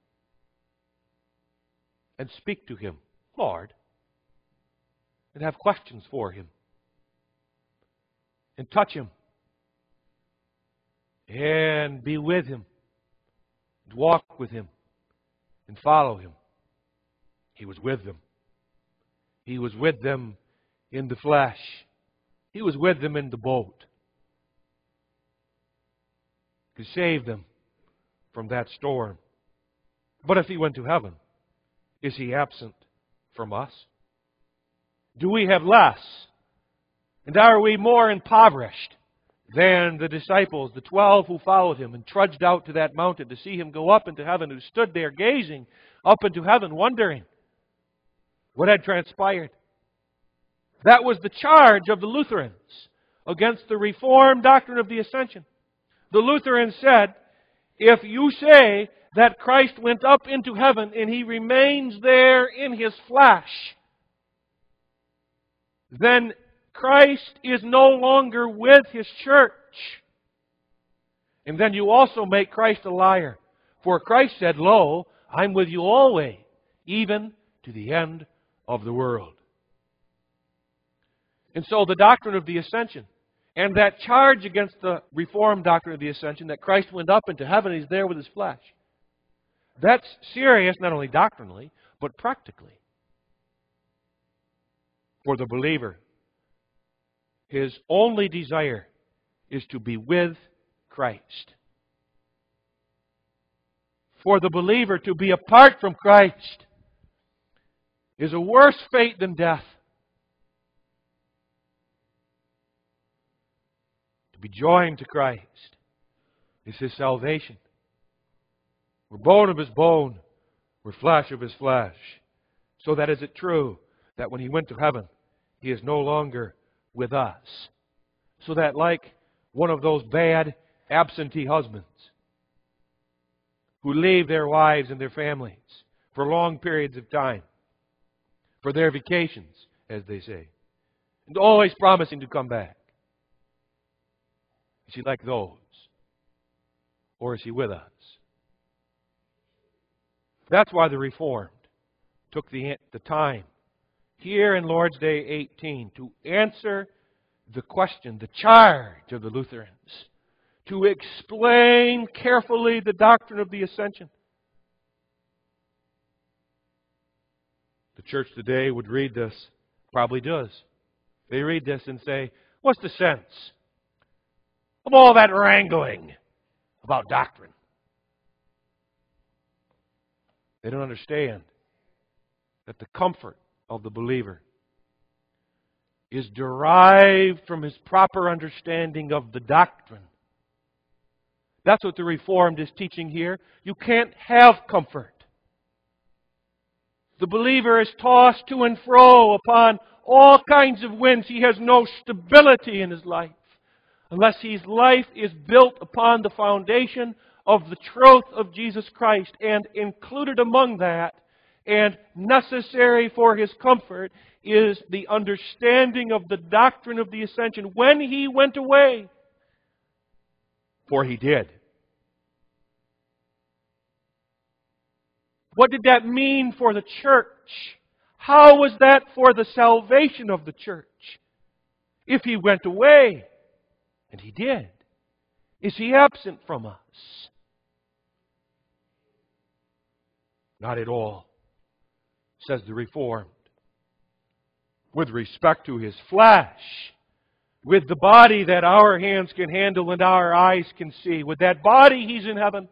and speak to Him, Lord, and have questions for Him, and touch Him, and be with Him, and walk with Him, and follow Him. He was with them. He was with them in the flesh. He was with them in the boat to save them from that storm. But if He went to heaven, is He absent from us? Do we have less? And are we more impoverished than the disciples, the 12 who followed Him and trudged out to that mountain to see Him go up into heaven, who stood there gazing up into heaven, wondering what had transpired? That was the charge of the Lutherans against the Reformed doctrine of the Ascension. The Lutherans said, if you say that Christ went up into heaven and He remains there in His flesh, then Christ is no longer with His church. And then you also make Christ a liar. For Christ said, lo, I'm with you always, even to the end of the world. And so the doctrine of the Ascension, and that charge against the Reformed doctrine of the Ascension, that Christ went up into heaven and He's there with His flesh, that's serious, not only doctrinally, but practically. For the believer, his only desire is to be with Christ. For the believer to be apart from Christ is a worse fate than death. To be joined to Christ is His salvation. We're bone of His bone, we're flesh of His flesh. So that is it true that when He went to heaven, He is no longer with us. So that like one of those bad absentee husbands who leave their wives and their families for long periods of time, for their vacations, as they say, and always promising to come back. Is He like those? Or is He with us? That's why the Reformed took the time here in Lord's Day 18 to answer the question, the charge of the Lutherans, to explain carefully the doctrine of the Ascension. The church today would read this, probably does. They read this and say, what's the sense of all that wrangling about doctrine? They don't understand that the comfort of the believer is derived from his proper understanding of the doctrine. That's what the Reformed is teaching here. You can't have comfort. The believer is tossed to and fro upon all kinds of winds. He has no stability in his life unless his life is built upon the foundation of the truth of Jesus Christ. And included among that, and necessary for his comfort, is the understanding of the doctrine of the Ascension when He went away. For He did. What did that mean for the church? How was that for the salvation of the church? If He went away, and He did, is He absent from us? Not at all, says the Reformed. With respect to His flesh, with the body that our hands can handle and our eyes can see, with that body He's in heaven.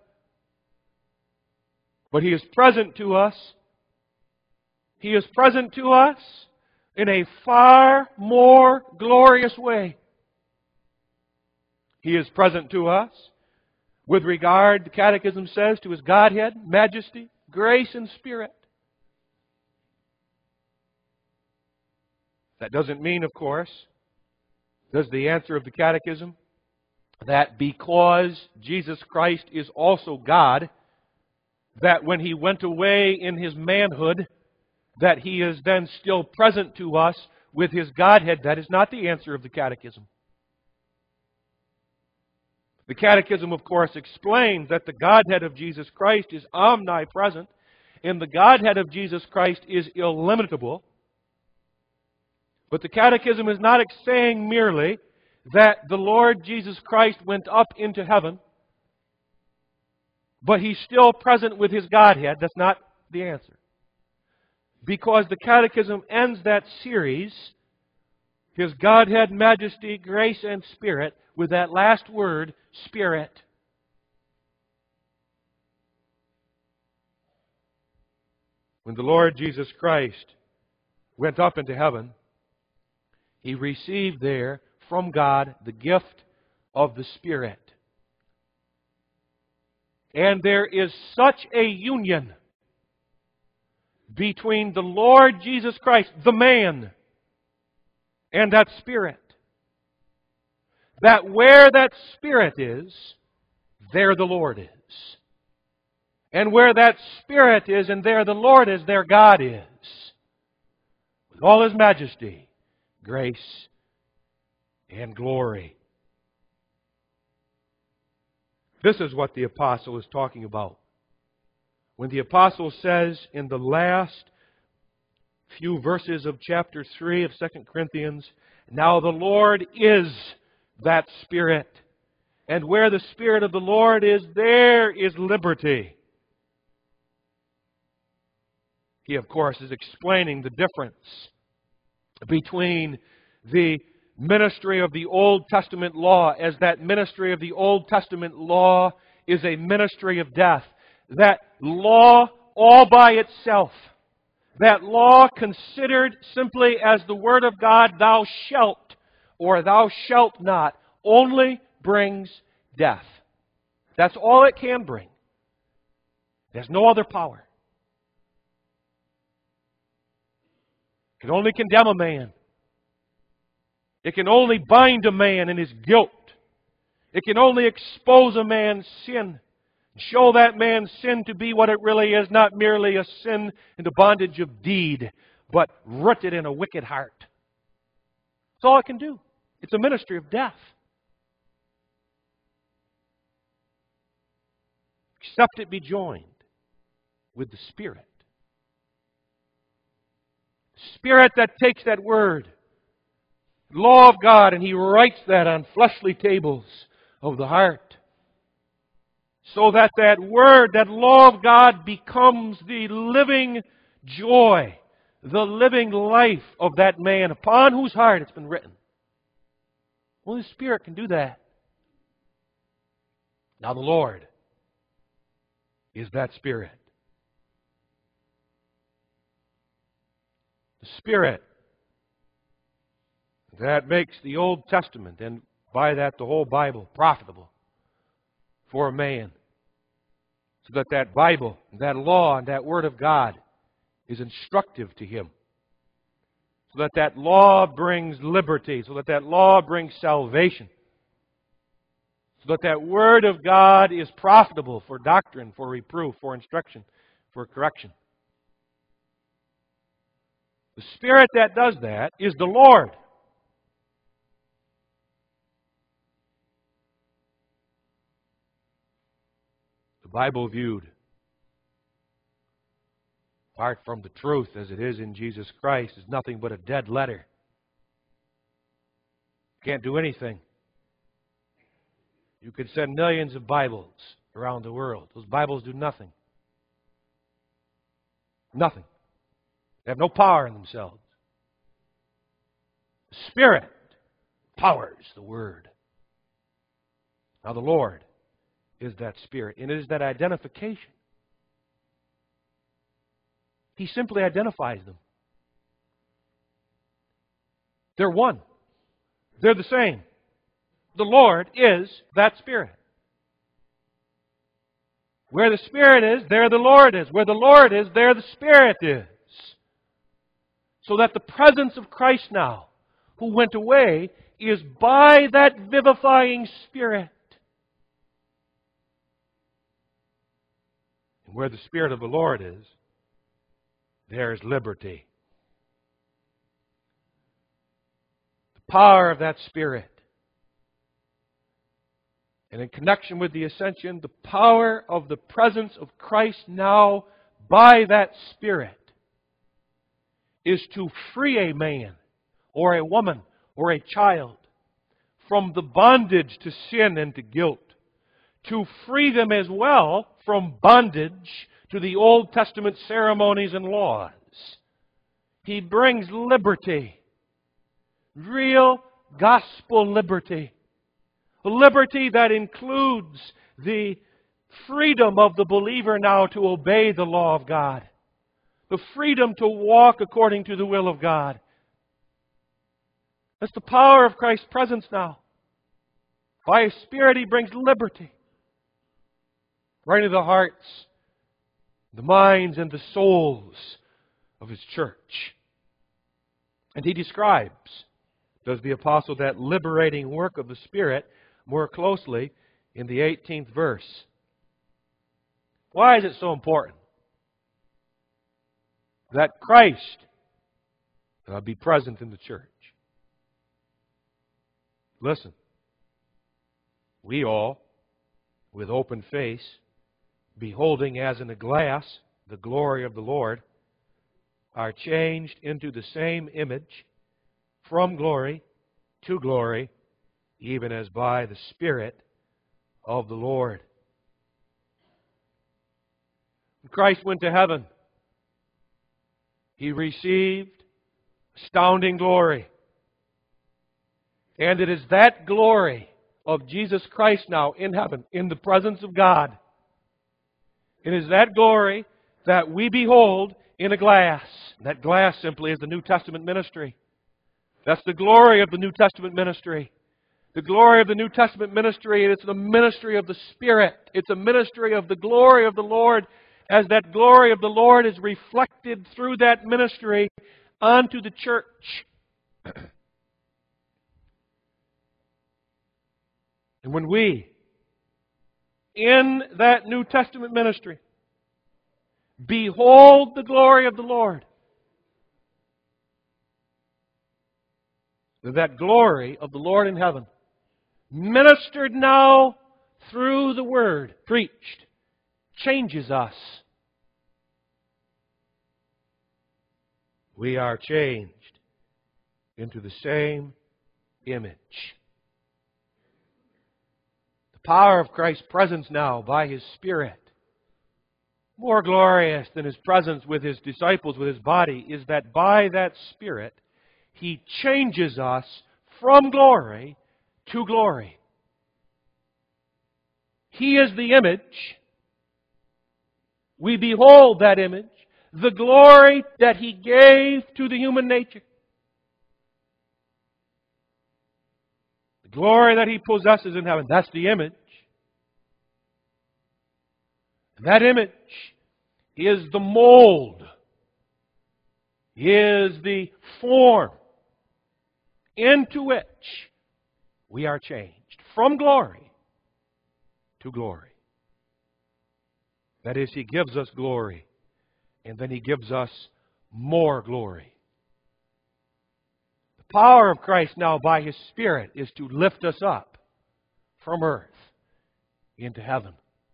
But He is present to us. He is present to us in a far more glorious way. He is present to us with regard, the Catechism says, to His Godhead, majesty, grace, and Spirit. That doesn't mean, of course, does the answer of the Catechism, that because Jesus Christ is also God, that when He went away in His manhood, that He is then still present to us with His Godhead. That is not the answer of the Catechism. The Catechism, of course, explains that the Godhead of Jesus Christ is omnipresent, and the Godhead of Jesus Christ is illimitable. But the Catechism is not saying merely that the Lord Jesus Christ went up into heaven, but He's still present with His Godhead. That's not the answer. because the Catechism ends that series, His Godhead, Majesty, Grace, and Spirit, with that last word, Spirit. When the Lord Jesus Christ went up into heaven, He received there from God the gift of the Spirit. And there is such a union between the Lord Jesus Christ, the man, and that Spirit, that where that Spirit is, there the Lord is. And where that Spirit is and there the Lord is, there God is. With all His majesty, grace, and glory. This is what the apostle is talking about. When the apostle says in the last few verses of chapter 3 of 2 Corinthians, now the Lord is that Spirit. And where the Spirit of the Lord is, there is liberty. He, of course, is explaining the difference between the ministry of the Old Testament law, as that ministry of the Old Testament law is a ministry of death. That law all by itself, that law considered simply as the Word of God, thou shalt or thou shalt not, only brings death. That's all it can bring. There's no other power. It can only condemn a man. It can only bind a man in his guilt. It can only expose a man's sin. Show that man's sin to be what it really is, not merely a sin and a bondage of deed, but rooted in a wicked heart. That's all it can do. It's a ministry of death. Except it be joined with the Spirit. Spirit that takes that word, law of God, and He writes that on fleshly tables of the heart. So that that word, that law of God, becomes the living joy, the living life of that man upon whose heart it's been written. Only the Spirit can do that. Now the Lord is that Spirit. The Spirit that makes the Old Testament, and by that the whole Bible, profitable for a man. So that that Bible, that law, and that Word of God is instructive to him. So that that law brings liberty. So that that law brings salvation. So that that Word of God is profitable for doctrine, for reproof, for instruction, for correction. The Spirit that does that is the Lord. The Bible viewed apart from the truth as it is in Jesus Christ is nothing but a dead letter. Can't do anything. You could send millions of Bibles around the world. Those Bibles do nothing. Nothing. They have no power in themselves. The Spirit powers the Word. Now the Lord is that Spirit, and it is that identification. He simply identifies them. They're one. They're the same. The Lord is that Spirit. Where the Spirit is, there the Lord is. Where the Lord is, there the Spirit is. So that the presence of Christ now, who went away, is by that vivifying Spirit. And where the Spirit of the Lord is, there is liberty. The power of that Spirit. And in connection with the ascension, the power of the presence of Christ now by that Spirit is to free a man or a woman or a child from the bondage to sin and to guilt. To free them as well from bondage to the Old Testament ceremonies and laws. He brings liberty. Real gospel liberty. A liberty that includes the freedom of the believer now to obey the law of God. The freedom to walk according to the will of God. That's the power of Christ's presence now. By His Spirit, He brings liberty right into the hearts, the minds, and the souls of His church. And He describes, does the apostle, that liberating work of the Spirit more closely in the 18th verse. Why is it so important that Christ be present in the church? Listen, we all, with open face, beholding as in a glass the glory of the Lord, are changed into the same image from glory to glory, even as by the Spirit of the Lord. When Christ went to heaven, He received astounding glory. And it is that glory of Jesus Christ now in heaven, in the presence of God. It is that glory that we behold in a glass. That glass simply is the New Testament ministry. That's the glory of the New Testament ministry. The glory of the New Testament ministry, it's the ministry of the Spirit. It's a ministry of the glory of the Lord, as that glory of the Lord is reflected through that ministry onto the church. And when we, in that New Testament ministry, behold the glory of the Lord, that glory of the Lord in heaven, ministered now through the Word, preached, changes us. We are changed into the same image. The power of Christ's presence now by His Spirit, more glorious than His presence with His disciples, with His body, is that by that Spirit, He changes us from glory to glory. He is the image. We behold that image, the glory that He gave to the human nature. The glory that He possesses in heaven, that's the image. And that image is the mold, is the form into which we are changed from glory to glory. That is, He gives us glory, and then He gives us more glory. The power of Christ now by His Spirit is to lift us up from earth into heaven.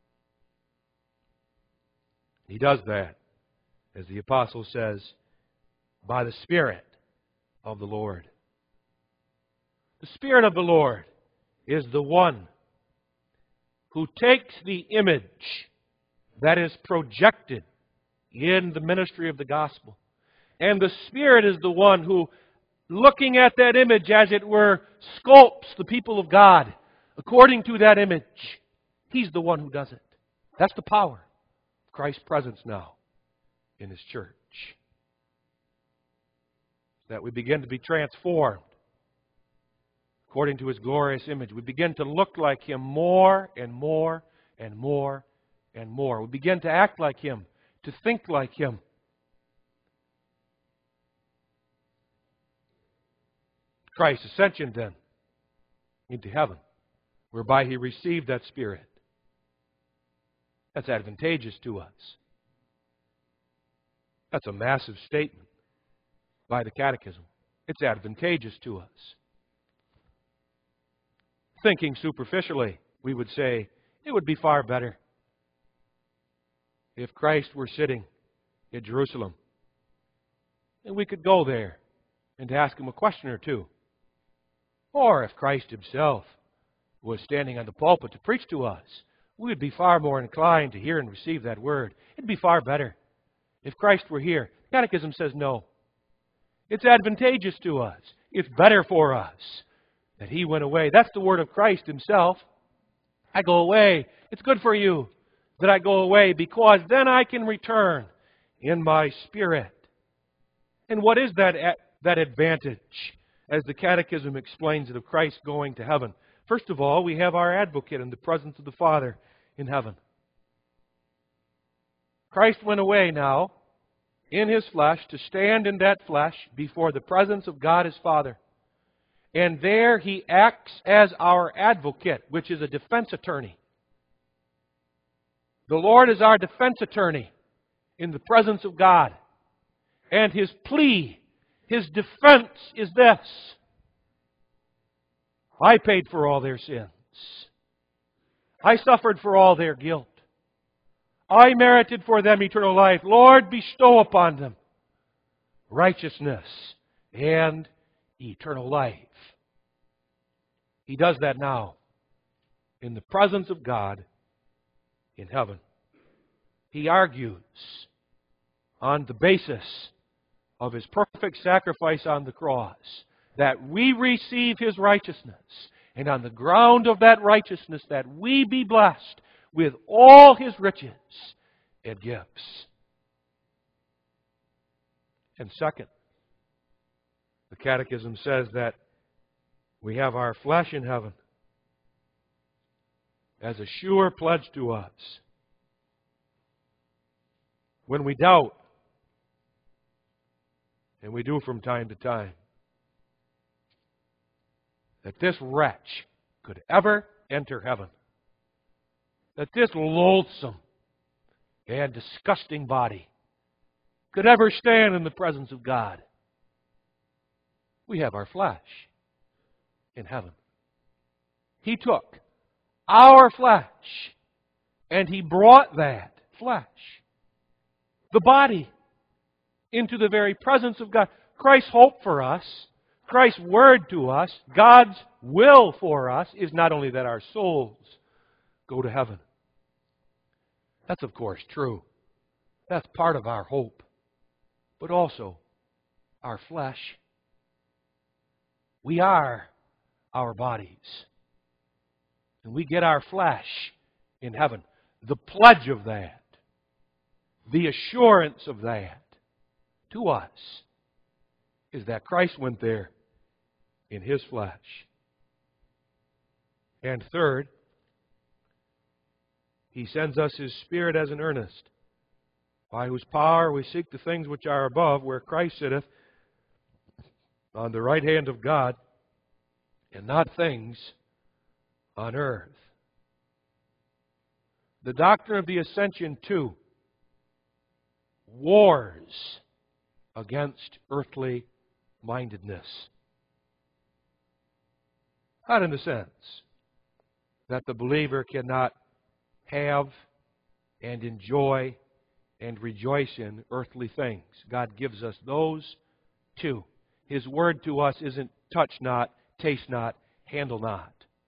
He does that, as the apostle says, by the Spirit of the Lord. The Spirit of the Lord is the one who takes the image that is projected in the ministry of the gospel. And the Spirit is the one who, looking at that image, as it were, sculpts the people of God according to that image. He's the one who does it. That's the power of Christ's presence now in His church. That we begin to be transformed according to His glorious image. We begin to look like Him more and more and more and more. We begin to act like Him, to think like Him. Christ's ascension then into heaven, whereby He received that Spirit. That's advantageous to us. That's a massive statement by the Catechism. It's advantageous to us. Thinking superficially, we would say it would be far better if Christ were sitting at Jerusalem and we could go there and ask Him a question or two. Or if Christ Himself was standing on the pulpit to preach to us, we would be far more inclined to hear and receive that word. It'd be far better if Christ were here. The Catechism says no. It's advantageous to us. It's better for us that He went away. That's the word of Christ Himself. I go away. It's good for you that I go away, because then I can return in my spirit. And what is that advantage, as the Catechism explains it, of Christ going to heaven? First of all, we have our advocate in the presence of the Father in heaven. Christ went away now in His flesh to stand in that flesh before the presence of God His Father. And there He acts as our advocate, which is a defense attorney. The Lord is our defense attorney in the presence of God. And His plea, His defense is this: I paid for all their sins. I suffered for all their guilt. I merited for them eternal life. Lord, bestow upon them righteousness and eternal life. He does that now in the presence of God in heaven. He argues on the basis of His perfect sacrifice on the cross that we receive His righteousness, and on the ground of that righteousness that we be blessed with all His riches and gifts. And second, the Catechism says that we have our flesh in heaven as a sure pledge to us. When we doubt, and we do from time to time, that this wretch could ever enter heaven, that this loathsome and disgusting body could ever stand in the presence of God, we have our flesh in heaven. He took our flesh and He brought that flesh, the body, into the very presence of God. Christ's hope for us, Christ's word to us, God's will for us is not only that our souls go to heaven. That's of course true. That's part of our hope. But also our flesh. We are our bodies. And we get our flesh in heaven. The pledge of that, the assurance of that to us is that Christ went there in His flesh. And third, He sends us His Spirit as an earnest, by whose power we seek the things which are above, where Christ sitteth on the right hand of God, and not things on earth. The doctrine of the ascension, too, wars against earthly mindedness. Not in the sense that the believer cannot have and enjoy and rejoice in earthly things. God gives us those too. His word to us isn't touch not, taste not, handle not.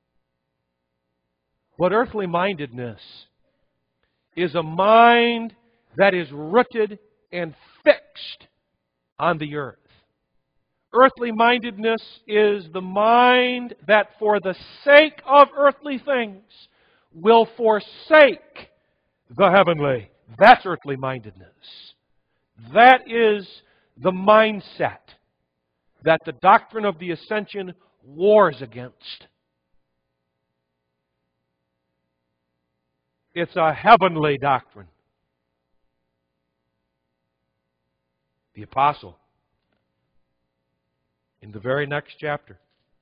But earthly mindedness is a mind that is rooted and fixed on the earth. Earthly mindedness is the mind that for the sake of earthly things will forsake the heavenly. That's earthly mindedness. That is the mindset that the doctrine of the ascension wars against. It's a heavenly doctrine. The apostle, in the very next chapter,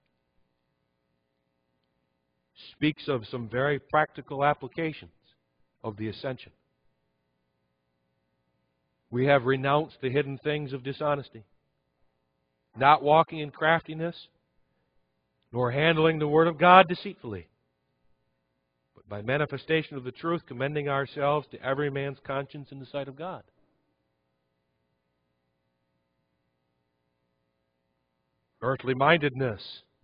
speaks of some very practical applications of the ascension. We have renounced the hidden things of dishonesty, not walking in craftiness, nor handling the word of God deceitfully, but by manifestation of the truth, commending ourselves to every man's conscience in the sight of God. Earthly mindedness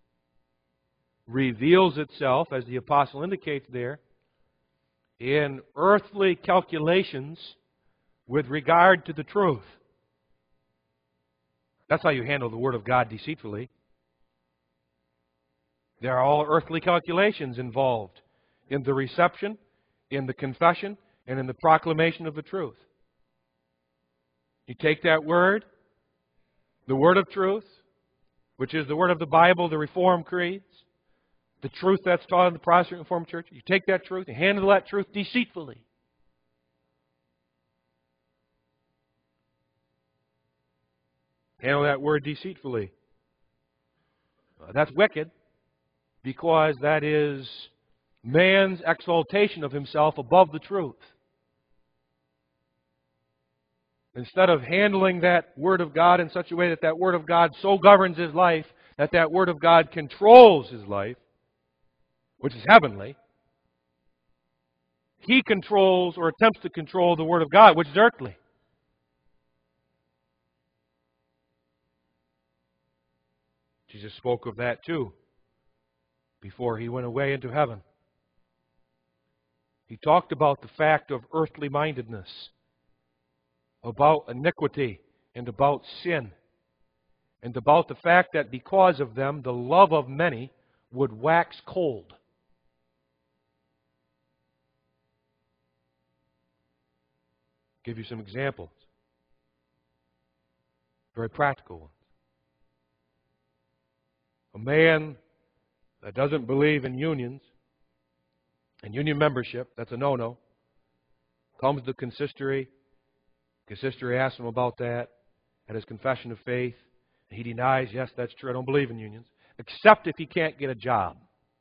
reveals itself, as the apostle indicates there, in earthly calculations with regard to the truth. That's how you handle the Word of God deceitfully. There are all earthly calculations involved in the reception, in the confession, and in the proclamation of the truth. You take that Word, the Word of truth, which is the Word of the Bible, the Reformed creeds, the truth that's taught in the Protestant Reformed Church. You take that truth and handle that truth deceitfully. Handle that Word deceitfully. That's wicked, because that is man's exaltation of himself above the truth. Instead of handling that Word of God in such a way that that Word of God so governs his life, that that Word of God controls his life, which is heavenly, he controls or attempts to control the Word of God, which is earthly. Jesus spoke of that too before he went away into heaven. He talked about the fact of earthly mindedness, about iniquity and about sin, and about the fact that because of them the love of many would wax cold. Give you some examples. Very practical ones. A man that doesn't believe in unions and union membership, that's a no-no, comes to consistory. Consistory asks him about that at his confession of faith. And he denies, yes, that's true, I don't believe in unions, except if he can't get a job.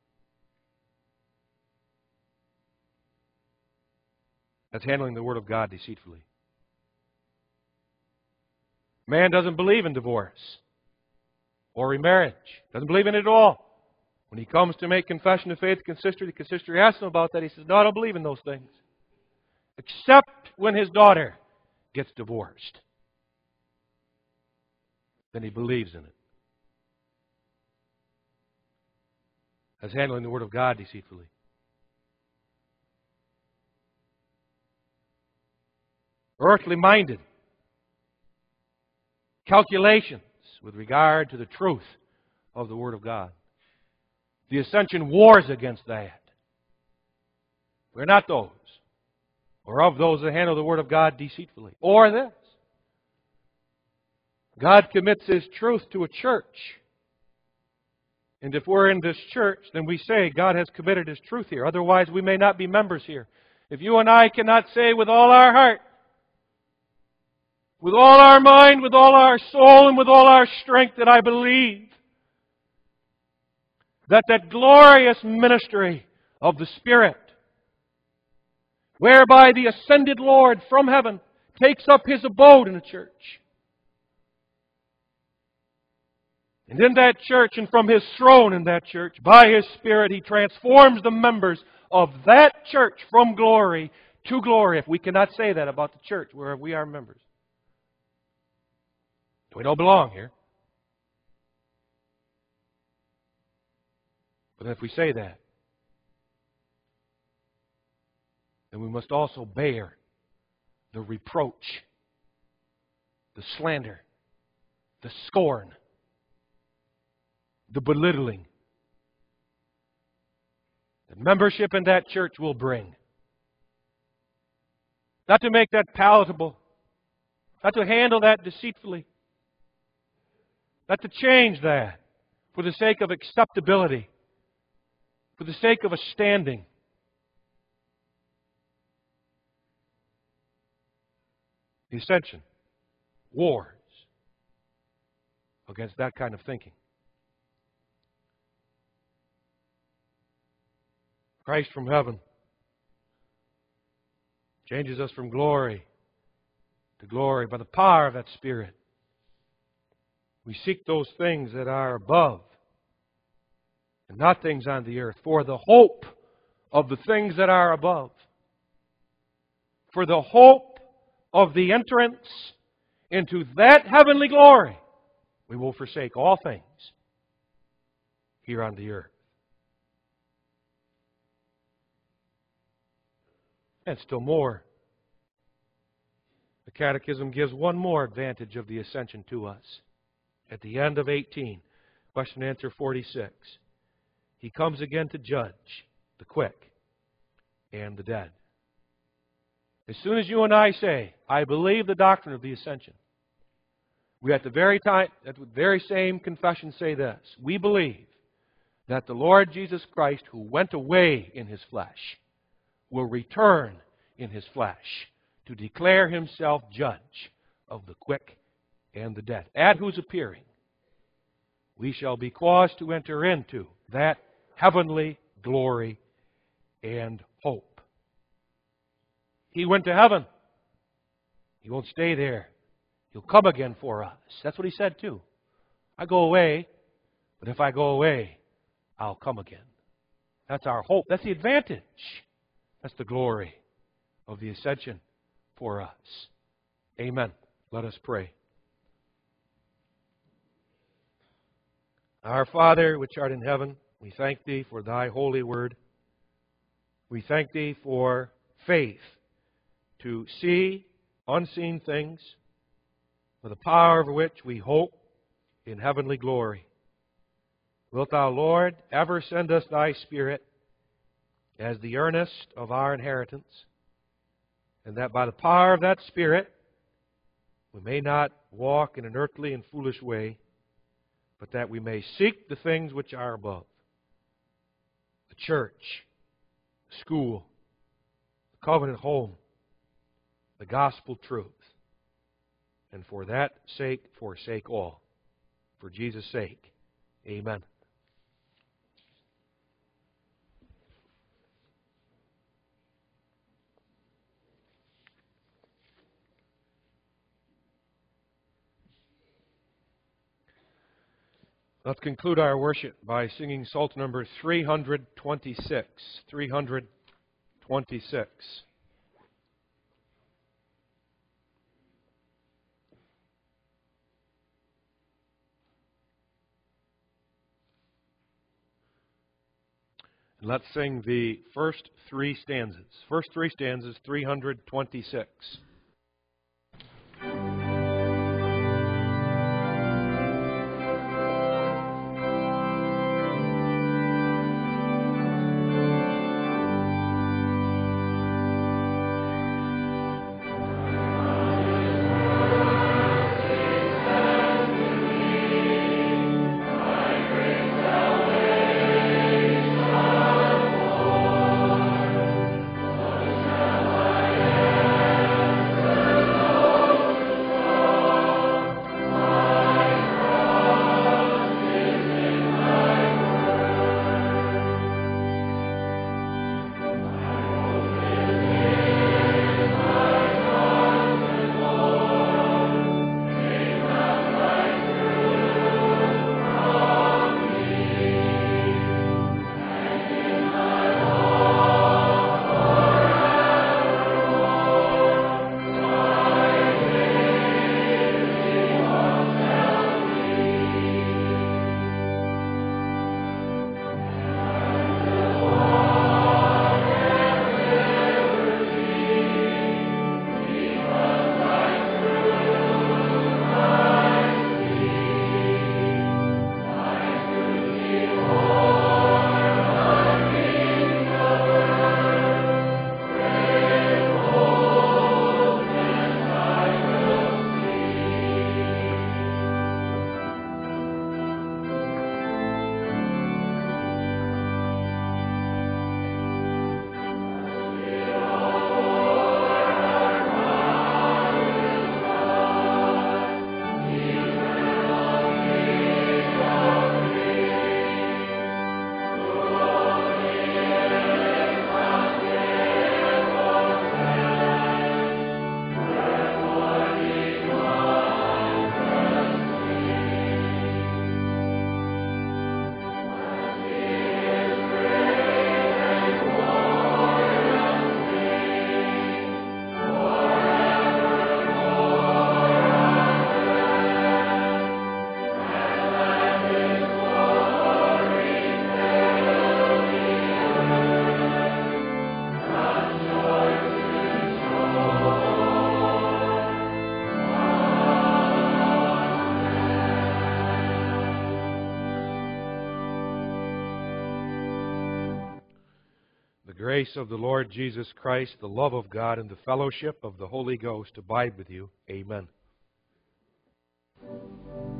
That's handling the Word of God deceitfully. Man doesn't believe in divorce or remarriage. Doesn't believe in it at all. When he comes to make confession of faith to consistory, the consistory asks him about that. He says, no, I don't believe in those things. Except when his daughter gets divorced. Then he believes in it. That's handling the Word of God deceitfully. Earthly minded. Calculations with regard to the truth of the Word of God. The Ascension wars against that. We're not those, or of those that handle the Word of God deceitfully. Or this. God commits His truth to a church. And if we're in this church, then we say God has committed His truth here. Otherwise, we may not be members here. If you and I cannot say with all our heart, with all our mind, with all our soul, and with all our strength that I believe that glorious ministry of the Spirit, whereby the ascended Lord from heaven takes up His abode in a church. And in that church and from His throne in that church, by His Spirit, He transforms the members of that church from glory to glory. If we cannot say that about the church where we are members, we don't belong here. But if we say that, then we must also bear the reproach, the slander, the scorn, the belittling that membership in that church will bring. Not to make that palatable, not to handle that deceitfully, not to change that for the sake of acceptability, for the sake of a standing. The Ascension wars against that kind of thinking. Christ from heaven changes us from glory to glory by the power of that Spirit. We seek those things that are above and not things on the earth, for the hope of the things that are above, for the hope of the entrance into that heavenly glory. We will forsake all things here on the earth. And still more, the Catechism gives one more advantage of the Ascension to us. At the end of 18, question and answer 46, He comes again to judge the quick and the dead. As soon as you and I say, I believe the doctrine of the ascension, we at the very same confession say this: we believe that the Lord Jesus Christ, who went away in His flesh, will return in His flesh to declare Himself judge of the quick and the dead, at whose appearing we shall be caused to enter into that heavenly glory and hope. He went to heaven. He won't stay there. He'll come again for us. That's what He said too. I go away, but if I go away, I'll come again. That's our hope. That's the advantage. That's the glory of the ascension for us. Amen. Let us pray. Our Father, which art in heaven, we thank Thee for Thy holy word. We thank Thee for faith to see unseen things, for the power of which we hope in heavenly glory. Wilt Thou, Lord, ever send us Thy Spirit as the earnest of our inheritance, and that by the power of that Spirit we may not walk in an earthly and foolish way, but that we may seek the things which are above, the church, the school, the covenant home, the gospel truth, and for that sake forsake all. For Jesus' sake, amen. Let's conclude our worship by singing Psalter number 326. 326. And let's sing the first three stanzas. First three stanzas, 326. grace of the Lord Jesus Christ, the love of God, and the fellowship of the Holy Ghost abide with you. Amen.